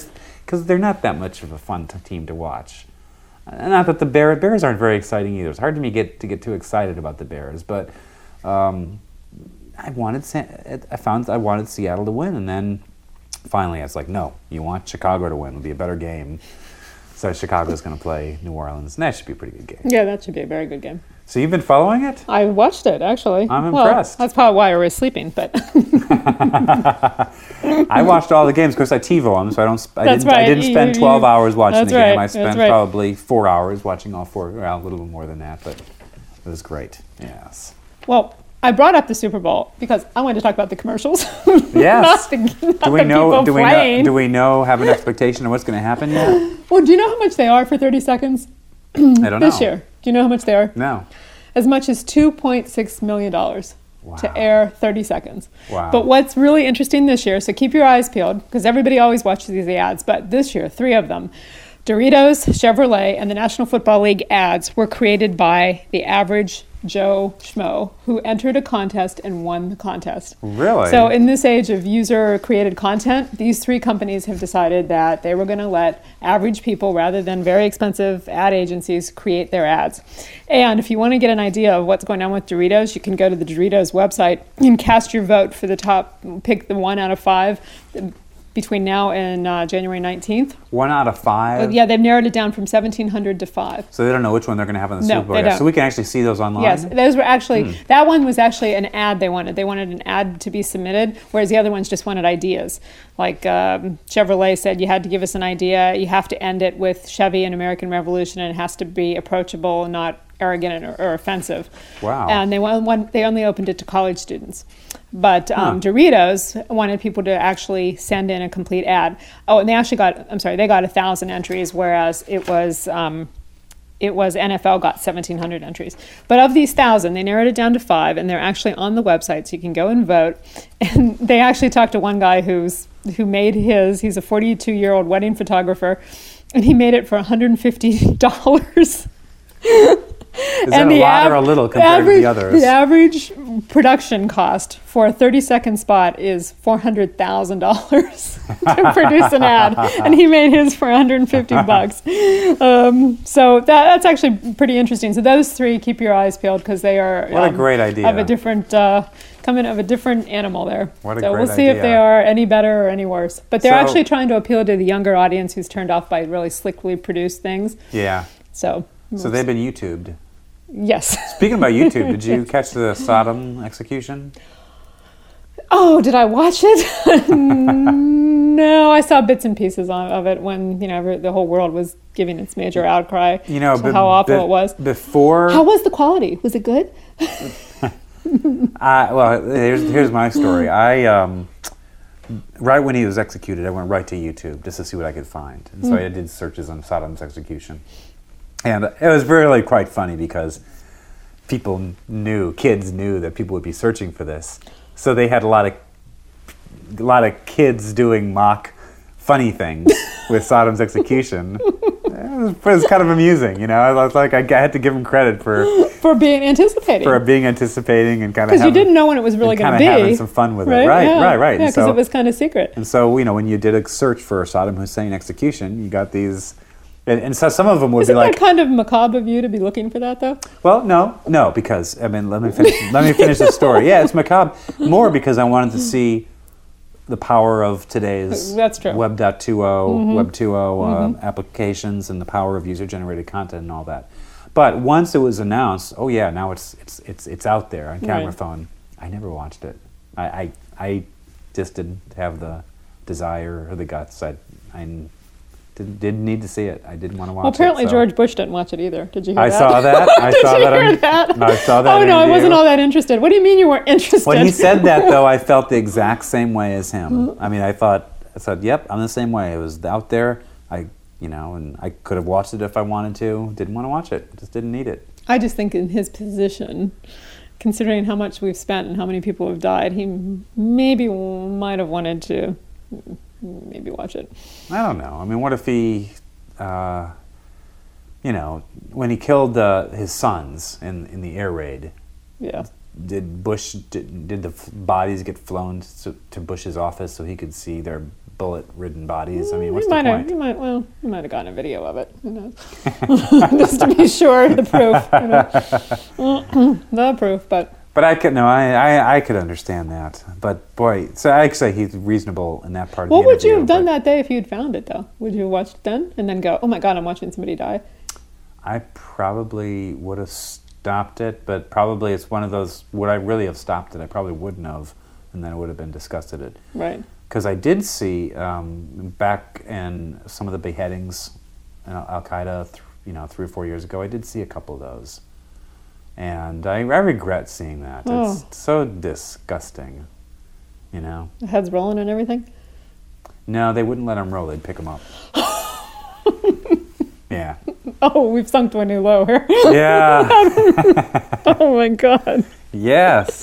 because they're not that much of a fun t- team to watch. Uh, Not that the Bear, Bears aren't very exciting either. It's hard to me get to get too excited about the Bears, but um, I wanted San- I found I wanted Seattle to win, and then finally I was like, no, you want Chicago to win. It'll be a better game. So Chicago's going to play New Orleans, and that should be a pretty good game. Yeah, that should be a very good game. So you've been following it? I watched it, actually. I'm Well, impressed. that's probably why I was sleeping, but I watched all the games. Of course, I TiVo them, so I don't. Sp- I That's didn't. I right. didn't You- spend you- twelve hours watching that's the game. right. I That's spent right. probably four hours watching all four. Well, a little bit more than that, but it was great. Yes. well, I brought up the Super Bowl because I wanted to talk about the commercials. Yes. not the, not Do we the know? people Do we know? playing. Do we know? Have an expectation of what's going to happen yet? Well, do you know how much they are for thirty seconds I don't know. this year? Do you know how much they are? No. As much as two point six million dollars Wow. to air thirty seconds. Wow. But what's really interesting this year, so keep your eyes peeled, because everybody always watches these ads, but this year, three of them, Doritos, Chevrolet, and the National Football League ads were created by the average Joe Schmo, who entered a contest and won the contest. Really? So in this age of user-created content, these three companies have decided that they were going to let average people, rather than very expensive ad agencies, create their ads. And if you want to get an idea of what's going on with Doritos, you can go to the Doritos website and cast your vote for the top, pick the one out of five between now and uh, January nineteenth. One out of five. Yeah, they've narrowed it down from seventeen hundred to five. So they don't know which one they're going to have on the No, Super Bowl. they yet. don't. So we can actually see those online. Yes, those were actually, Hmm. that one was actually an ad they wanted. They wanted an ad to be submitted, whereas the other ones just wanted ideas. Like um, Chevrolet said, you had to give us an idea. You have to end it with Chevy and American Revolution, and it has to be approachable and not arrogant or, or offensive. Wow. And they want, want, they only opened it to college students. But um, Huh. Doritos wanted people to actually send in a complete ad. Oh, and they actually got, I'm sorry, they got a thousand entries, whereas it was... Um, It was N F L got seventeen hundred entries. But of these thousand, they narrowed it down to five, and they're actually on the website, so you can go and vote. And they actually talked to one guy who's who made his, he's a forty-two-year-old wedding photographer, and he made it for one hundred fifty dollars. Is that a lot or a little compared to the others? The average production cost for a thirty-second spot is four hundred thousand dollars to produce an ad, and he made his for one hundred fifty bucks. Um, so that, that's actually pretty interesting. So those three, keep your eyes peeled, because they are What a um, great idea. of a different uh, coming of a different animal there. What a so great we'll see if idea. they are any better or any worse. But they're So- actually trying to appeal to the younger audience who's turned off by really slickly produced things. Yeah. So. So they've been YouTubed. Yes. Speaking about YouTube, did you catch the Sodom execution? Oh, did I watch it? No, I saw bits and pieces on, of it when, you know, every- the whole world was giving its major outcry You know, to be- how awful be- it was. Before, How was the quality? Was it good? I, well, here's here's my story. I um, right when he was executed, I went right to YouTube just to see what I could find, and so I did searches on Sodom's execution, and it was really quite funny because people knew, kids knew that people would be searching for this, so they had a lot of a lot of kids doing mock funny things with Sodom's execution. It was, it was kind of amusing, you know. I was like, I had to give him credit for For being anticipating. for being anticipating and kind of Because you didn't know when it was really going to kind be. of having some fun with right? it, right? Yeah. Right, right. Yeah, And because so, it was kind of secret. and so you know, when you did a search for Saddam Hussein execution, you got these, and, and so some of them would Isn't be like, that kind of macabre of you to be looking for that, though? well, no, no, because I mean, let me finish. let me finish the story. Yeah, it's macabre more because I wanted to see the power of today's That's true. Web two oh, Mm-hmm. Web two oh uh, applications and the power of user-generated content and all that. But once it was announced, oh yeah, now it's it's it's it's out there on camera Right. phone. I never watched it. I, I I just didn't have the desire or the guts. I I didn't, didn't need to see it. I didn't want to watch Well, apparently it. so- George Bush didn't watch it either. Did you hear I that? saw that. I Did saw you that. hear on, that? I saw that. Oh, no, I interview. wasn't all that interested. What do you mean you weren't interested? When he said that, though, I felt the exact same way as him. I mean, I thought, I said, "Yep, I'm the same way." It was out there. I, you know, and I could have watched it if I wanted to. Didn't want to watch it. Just didn't need it. I just think in his position, considering how much we've spent and how many people have died, he m- maybe w- might have wanted to mm, maybe watch it. I don't know. I mean, what if he, uh, you know, when he killed uh, his sons in in the air raid? Yeah. Did Bush did, did the f- bodies get flown to, to Bush's office so he could see their bullet-ridden bodies. I mean, what's you the might have, point? you might, well, you might have gotten a video of it. Who knows? Just to be sure, the proof. You know. The proof, but But I could no, I, I I could understand that. But boy, so I'd say he's reasonable in that part. Of what the would you interview, have done but that day if you'd found it, though? Would you have watched it then and then go, "Oh my God, I'm watching somebody die"? I probably would have stopped it, but probably it's one of those. Would I really have stopped it? I probably wouldn't have, and then it would have been discussed at it. Right. Because I did see um, back in some of the beheadings in Al Qaeda, th- you know, three or four years ago, I did see a couple of those, and I, I regret seeing that. Oh. It's so disgusting, you know. The head's rolling and everything. No, they wouldn't let them roll; they'd pick them up. Yeah. Oh, we've sunk to a new low here. Yeah. Oh my God. Yes.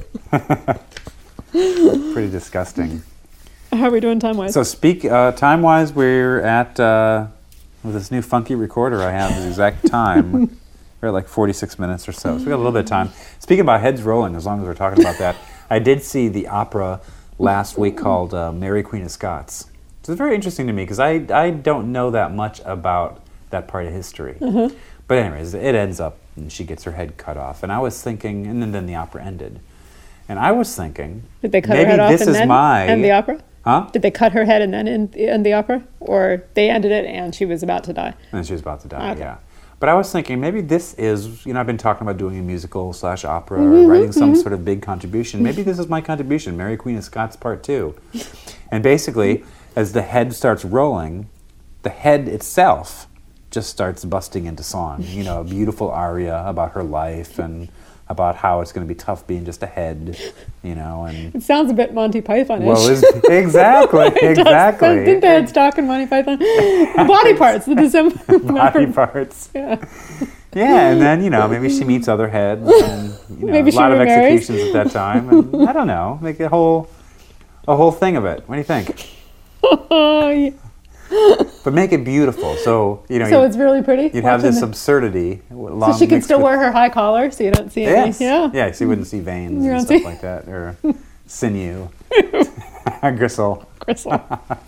Pretty disgusting. How are we doing time-wise? So speak uh, time-wise, we're at uh, with this new funky recorder I have, the exact time. We're at like forty-six minutes or so. So we got a little bit of time. Speaking about heads rolling, as long as we're talking about that, I did see the opera last week called uh, Mary Queen of Scots. So it's very interesting to me because I, I don't know that much about that part of history. Mm-hmm. But anyways, it ends up and she gets her head cut off. And I was thinking, and then, then the opera ended. And I was thinking, Did they cut maybe her head off this and is then my... end the opera? Huh? Did they cut her head and then end, end the opera? Or they ended it and she was about to die? And she was about to die, Okay. yeah. But I was thinking maybe this is, you know, I've been talking about doing a musical slash opera Mm-hmm, or writing some sort of big contribution. Maybe this is my contribution, Mary Queen of Scots Part Two. And basically, as the head starts rolling, the head itself just starts busting into song. You know, a beautiful aria about her life and about how it's going to be tough being just a head, you know, and... It sounds a bit Monty Python-ish. Well, is, exactly, exactly. Didn't they had stock in Monty Python? The body parts, the December. Body parts. Yeah. Yeah, and then, you know, maybe she meets other heads and, you know, Maybe a she lot of remarries. executions at that time. And I don't know, make a whole a whole thing of it. What do you think? Oh, yeah. But make it beautiful. So, you know, So you'd, it's really pretty. you'd have watching this the- absurdity. So she can still wear her high collar, so you don't see any. Yes. Yeah. Yeah, so you wouldn't see veins You and don't stuff see- like that, or sinew, gristle. Gristle.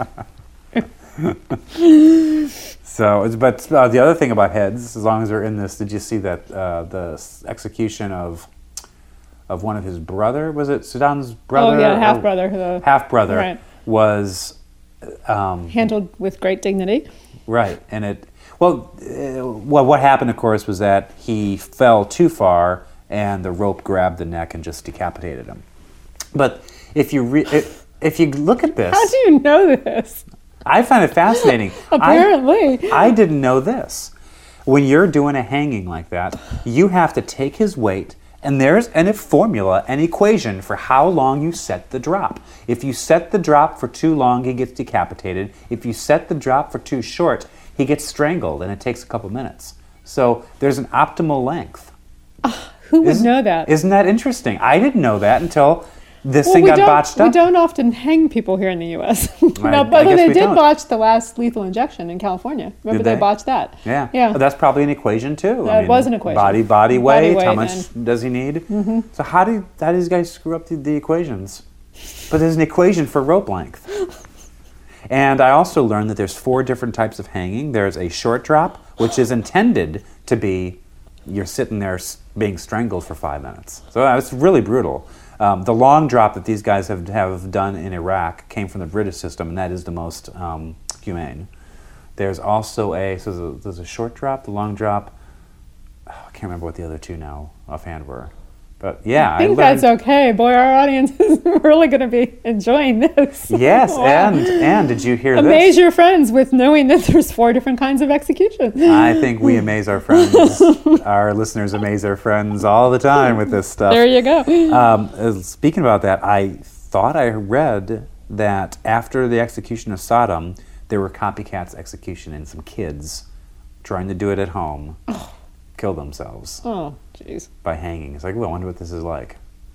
So, it's- but uh, the other thing about heads, as long as they're in this, did you see that uh, the s- execution of of one of his brother? Was it Saddam's brother? Oh yeah, or- half brother. The Half brother Right. was um, handled with great dignity. right, and it well, uh, well, what happened, of course, was that he fell too far, and the rope grabbed the neck and just decapitated him. But if you re- if, if you look at this, How do you know this? I find it fascinating. I- Apparently. I didn't know this. When you're doing a hanging like that, you have to take his weight, and there's an, a formula, an equation for how long you set the drop. If you set the drop for too long, he gets decapitated. If you set the drop for too short, he gets strangled, and it takes a couple minutes. So there's an optimal length. Who would Isn't- know that? Isn't that interesting? I didn't know that until this Well, thing we got don't, botched we up. don't often hang people here in the U S I No, but guess they we did don't. botch the last lethal injection in California. Remember Did they? they? botched that? Yeah, Yeah. But that's probably an equation too. That was an equation. Body, body weight. Body how weight much and- does he need? Mm-hmm. So how do how do these guys screw up the, the equations? But there's an equation for rope length. And I also learned that there's four different types of hanging. There's a short drop, which is intended to be you're sitting there s- being strangled for five minutes. So that's really brutal. Um, the long drop that these guys have have done in Iraq came from the British system, and that is the most um, humane. There's also a so there's a, there's a short drop, the long drop. Oh, I can't remember what the other two now offhand were, but yeah, I think learned, that's okay. Boy, our audience is really going to be enjoying this. Yes, Wow. and and did you hear Amaze this? your friends with knowing that there's four different kinds of execution. I think we amaze our friends. Our listeners amaze their friends all the time with this stuff. There you go. Um, uh, speaking about that, I thought I read that after the execution of Saddam, there were copycats execution and some kids trying to do it at home, kill themselves Oh, jeez. by hanging. It's like, well, I wonder what this is like.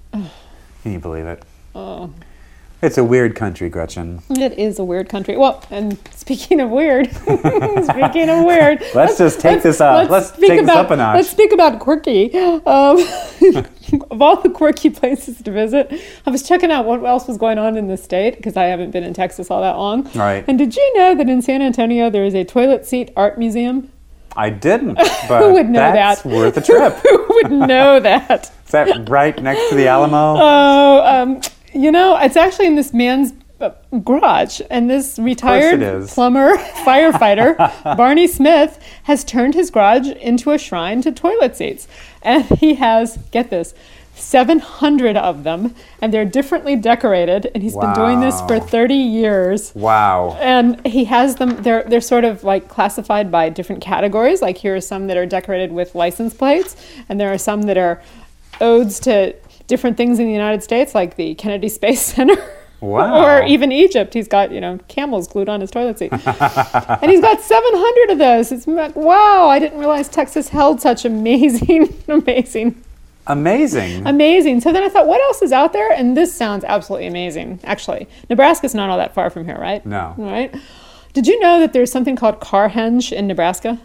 Can you believe it? Oh. It's a weird country, Gretchen. It is a weird country. Well, and speaking of weird, speaking of weird, Let's just take this up. Let's speak take this about, up a notch. Let's speak about quirky. Um, of all the quirky places to visit, I was checking out what else was going on in the state because I haven't been in Texas all that long. Right. And did you know that in San Antonio there is a toilet seat art museum? I didn't, but Who would know that's that? worth a trip. Who would know that? Is that right next to the Alamo? Oh, um, you know, it's actually in this man's uh, garage, and this retired it is. plumber firefighter, Barney Smith, has turned his garage into a shrine to toilet seats. And he has, get this, seven hundred of them, and they're differently decorated, and he's been doing this for Wow. thirty years. Wow. And he has them, they're, they're sort of like classified by different categories. Like here are some that are decorated with license plates, and there are some that are odes to different things in the United States, like the Kennedy Space Center. Wow. Or even Egypt. He's got, you know, camels glued on his toilet seat. And he's got seven hundred of those. It's like, wow, I didn't realize Texas held such amazing, amazing, Amazing. amazing. So then I thought, what else is out there? And this sounds absolutely amazing, actually. Nebraska's not all that far from here, right? No. Right? Did you know that there's something called Carhenge in Nebraska?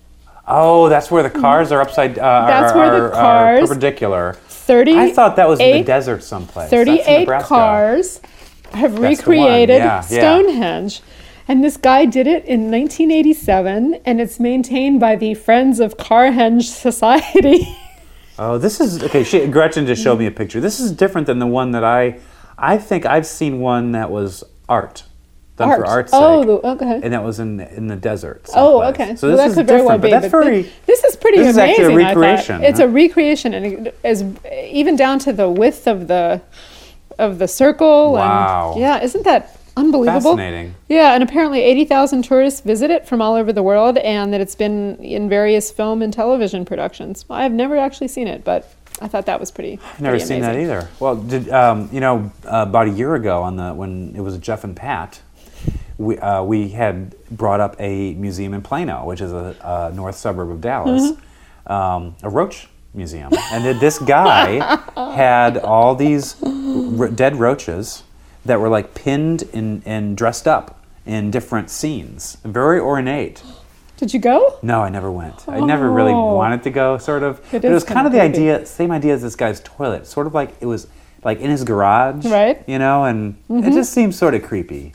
Oh, that's where the cars are upside. Uh, That's are, where the are- cars- are perpendicular. thirty. I thought that was in the eight- desert someplace. That's in thirty-eight Nebraska. cars have That's the one, recreated yeah, yeah. Stonehenge. And this guy did it in nineteen eighty-seven, and it's maintained by the Friends of Carhenge Society. Oh, this is okay. She, Gretchen just showed me a picture. This is different than the one that I. I think I've seen one that was art, done for art's sake, Oh, the- okay. and that was in in the desert. Oh, someplace. okay. So well, this that is could very well different, be. but that's but very. thi- this is pretty this is amazing. actually a I thought. recreation, It's huh? a recreation, and it is even down to the width of the of the circle. Wow. And, yeah, isn't that unbelievable? Fascinating. Yeah, and apparently eighty thousand tourists visit it from all over the world, and that it's been in various film and television productions. I have never actually seen it, but I thought that was pretty. I've never seen that either. Well, did um, you know uh, about a year ago on the when it was Jeff and Pat, we uh, we had brought up a museum in Plano, which is a, a north suburb of Dallas, Mm-hmm. um, a roach museum, and that this guy had all these r- dead roaches that were like pinned and and dressed up in different scenes, very ornate. Did you go? No, I never went. I never really Oh. wanted to go, sort of. It but it is was kind kinda of the creepy. idea, same idea as this guy's toilet. Sort of like it was like in his garage, Right. You know, and it just seems sort of creepy.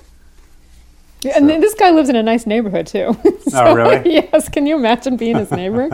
Yeah, and then this guy lives in a nice neighborhood too. So, Oh, really? Yes. Can you imagine being his neighbor?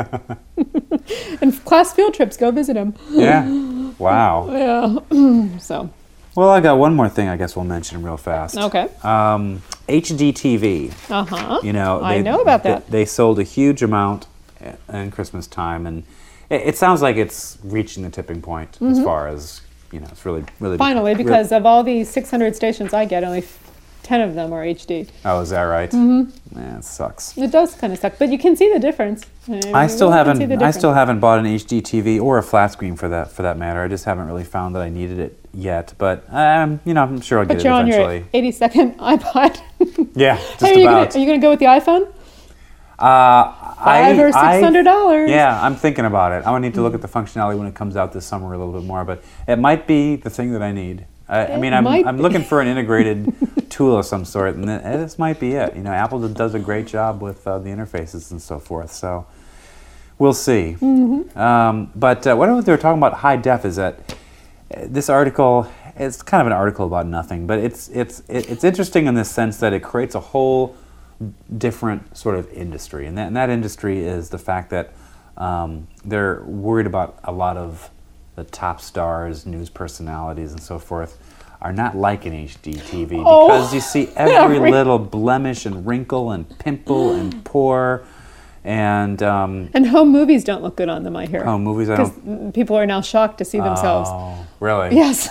And class field trips, go visit him. Yeah. Wow. Yeah. So, Well, I got one more thing I guess we'll mention real fast. okay. Um, H D T V. Uh huh. You know, I they- know about they- that. They sold a huge amount in Christmas time, and it, it sounds like it's reaching the tipping point as far as you know. It's really, really Mm-hmm. Finally, really- because of all the six hundred stations I get, only ten of them are H D. oh, is that right? Mm-hmm. Yeah, it sucks. It does kind of suck, but you can see the difference. mean, I you still can haven't. see the I difference. still haven't bought an H D T V or a flat screen for that for that matter. I just haven't really found that I needed it yet. But um, you know, I'm sure I'll But get you're it on eventually. your eighty second iPod. Yeah, just hey, are you, gonna, about. are you gonna go with the iPhone? uh, Five I, or six hundred dollars. Yeah, I'm thinking about it. I would need to look at the functionality when it comes out this summer a little bit more. But it might be the thing that I need. I, I It mean, I'm might I'm be. looking for an integrated tool of some sort, and th- this might be it. You know, Apple does a great job with uh, the interfaces and so forth. So we'll see. Mm-hmm. Um, but uh, what they were talking about high def is that uh, this article. It's kind of an article about nothing, but it's it's it, it's interesting in the sense that it creates a whole different sort of industry, and that and that industry is the fact that um, they're worried about a lot of the top stars, news personalities, and so forth are not liking H D T V Oh. because you see every Every- little blemish and wrinkle and pimple and pore, and um, And home movies don't look good on them, I hear. oh, movies I Because don't. people are now shocked to see themselves. Oh, really? Yes.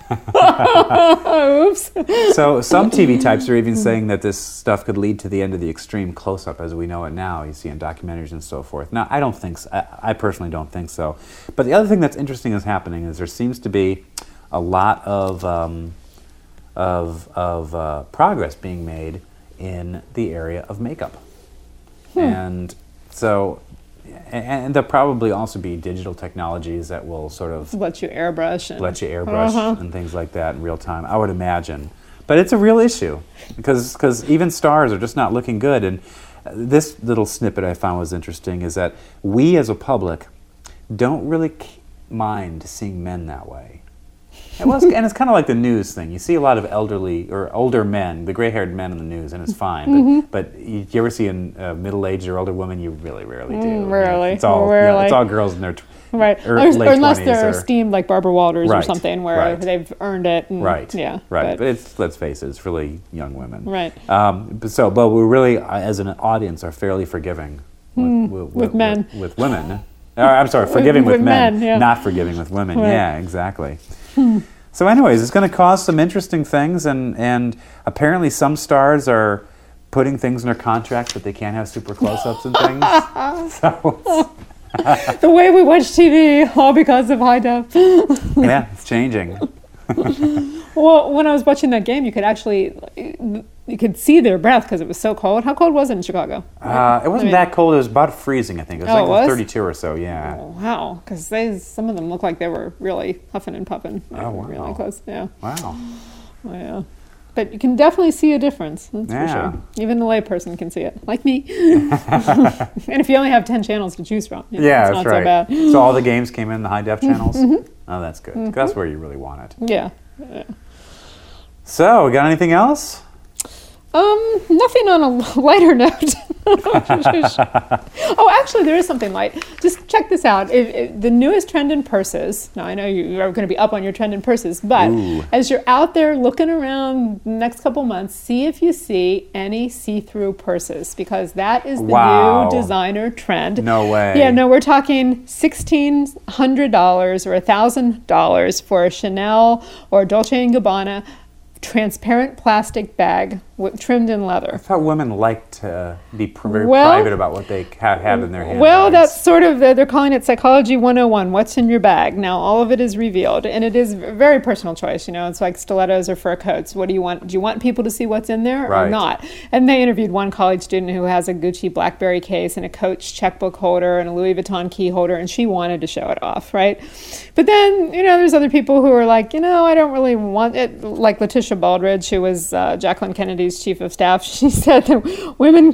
Oops. So some T V types are even saying that this stuff could lead to the end of the extreme close-up as we know it now. You see in documentaries and so forth. Now, I don't think so. I, I personally don't think so. But the other thing that's interesting is happening is there seems to be a lot of um, of of uh, progress being made in the area of makeup, and so. And there'll probably also be digital technologies that will sort of Let you airbrush. And, let you airbrush Uh-huh. and things like that in real time, I would imagine. But it's a real issue because because even stars are just not looking good. And this little snippet I found was interesting is that we as a public don't really c- mind seeing men that way. It was, and it's kind of like the news thing. You see a lot of elderly or older men, the gray-haired men in the news, and it's fine. Mm-hmm. But, but you, you ever see a uh, middle-aged or older woman? You really rarely do. Mm, rarely. It's all rarely. Yeah, it's all girls in their tw- right, or, or, late or unless they're or, esteemed like Barbara Walters right, or something, where right. they've earned it. And, right. Yeah. Right. But, But it's, let's face it, it's really young women. Right. Um, but so, but we really, uh, as an audience, are fairly forgiving with, Mm, with, with men. with, with women. Or, I'm sorry, forgiving with, with men, men, yeah. not forgiving with women. Right. Yeah, exactly. So, anyways, it's going to cause some interesting things, and and apparently some stars are putting things in their contracts that they can't have super close-ups and things. So, the way we watch T V, all because of high def. yeah, it's changing. Well, when I was watching that game, you could actually you could see their breath because it was so cold. How cold was it in Chicago? Uh, it wasn't I mean- that cold. It was about freezing, I think. It was Oh, like it was? thirty-two or so. Yeah. Oh, wow, because some of them looked like they were really huffing and puffing. They Oh, were wow. Really close, yeah. Wow. Oh, yeah. But you can definitely see a difference, that's Yeah. for sure. Even the layperson can see it, like me. And if you only have ten channels to choose from, you know, Yeah, it's that's not right. so bad. So all the games came in the high def channels? Oh, that's good. Mm-hmm. That's where you really want it. Yeah. So, got anything else? Um, nothing on a lighter note. Oh, actually, there is something light. Just check this out. It, it, the newest trend in purses. Now, I know you are going to be up on your trend in purses, but Ooh. as you're out there looking around the next couple months, see if you see any see-through purses, because that is the Wow. new designer trend. No way. Yeah, no, we're talking sixteen hundred dollars or one thousand dollars for a Chanel or Dolce and Gabbana transparent plastic bag with, trimmed in leather. I thought women like to be pr- very Well- private about what they have, have in their hands. Well, that's sort of, the, they're calling it Psychology one oh one, what's in your bag. Now, all of it is revealed, and it is a very personal choice. You know, it's like stilettos or fur coats. What do you want? Do you want people to see what's in there or Right. not? And they interviewed one college student who has a Gucci BlackBerry case and a Coach checkbook holder and a Louis Vuitton key holder, and she wanted to show it off, right? But then, you know, there's other people who are like, you know, I don't really want it, like Letitia Baldridge, who was uh, Jacqueline Kennedy's chief of staff. She said that women,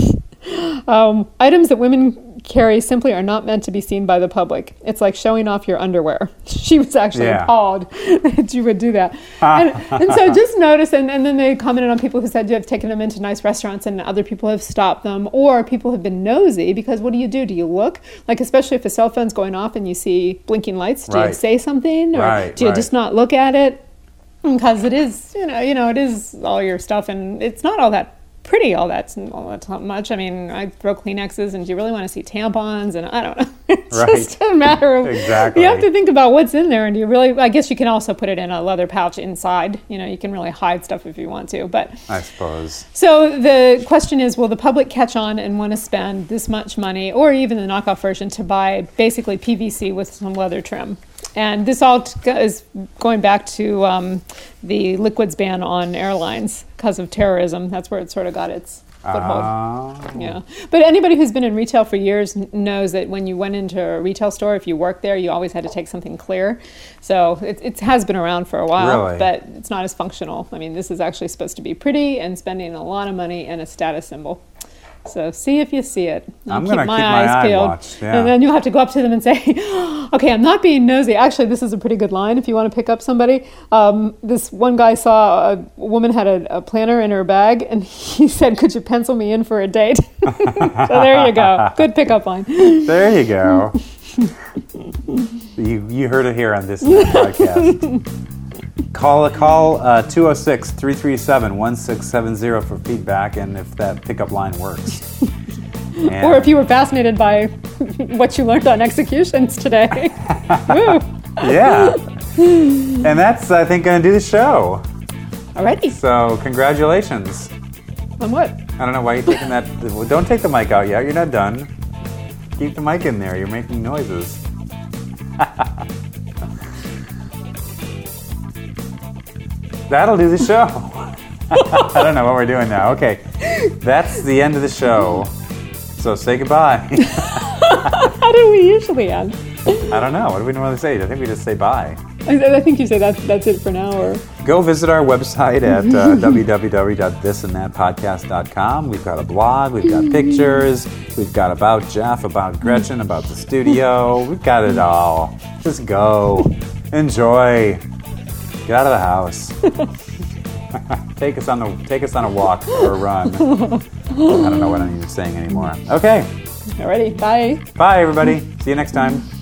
um, items that women carry simply are not meant to be seen by the public. It's like showing off your underwear. She was actually Yeah. appalled that you would do that. and, and so just notice, and, and then they commented on people who said you have taken them into nice restaurants and other people have stopped them, or people have been nosy, because what do you do? Do you look? Like, especially if a cell phone's going off and you see blinking lights, do you Right. say something? Or Right, do you right. just not look at it? Because it is, you know, you know, it is all your stuff, and it's not all that pretty, all that, all that much. I mean, I throw Kleenexes, and do you really want to see tampons? And I don't know. It's Right. just a matter of Exactly. You have to think about what's in there, and do you really? I guess you can also put it in a leather pouch inside. You know, you can really hide stuff if you want to, but. I suppose. So the question is, will the public catch on and want to spend this much money, or even the knockoff version, to buy basically P V C with some leather trim? And this all t- is going back to um, the liquids ban on airlines because of terrorism. That's where it sort of got its foothold. Oh. Yeah. But anybody who's been in retail for years n- knows that when you went into a retail store, if you worked there, you always had to take something clear. So it, it has been around for a while, Really? but it's not as functional. I mean, this is actually supposed to be pretty and spending a lot of money and a status symbol. So see if you see it. I'll I'm gonna keep my keep my eyes eye peeled. watched, yeah. And then you'll have to go up to them and say, okay, I'm not being nosy. Actually, this is a pretty good line if you want to pick up somebody. Um, this one guy saw a woman had a, a planner in her bag, and he said, could you pencil me in for a date? So there you go. Good pickup line. There you go. you you heard it here on this podcast. Call call uh, two oh six, three three seven, one six seven zero for feedback, and if that pickup line works. And Or if you were fascinated by what you learned on executions today. Woo. yeah. And that's, I think, going to do the show. Alrighty. So congratulations. On what? I don't know why you're taking that. Well, don't take the mic out yet. You're not done. Keep the mic in there. You're making noises. That'll do the show. I don't know what we're doing now. Okay. That's the end of the show. So say goodbye. How do we usually end? I don't know. What do we normally say? I think we just say bye. I, I think you say that's that's it for now. Or Go visit our website at uh, w w w dot this and that podcast dot com. We've got a blog, we've got pictures, we've got about Jeff, about Gretchen, about the studio. We've got it all. Just go. Enjoy. Get out of the house. take us on the take us on a walk or a run. I don't know what I'm even saying anymore. Okay. alrighty, bye. Bye, everybody. See you next time.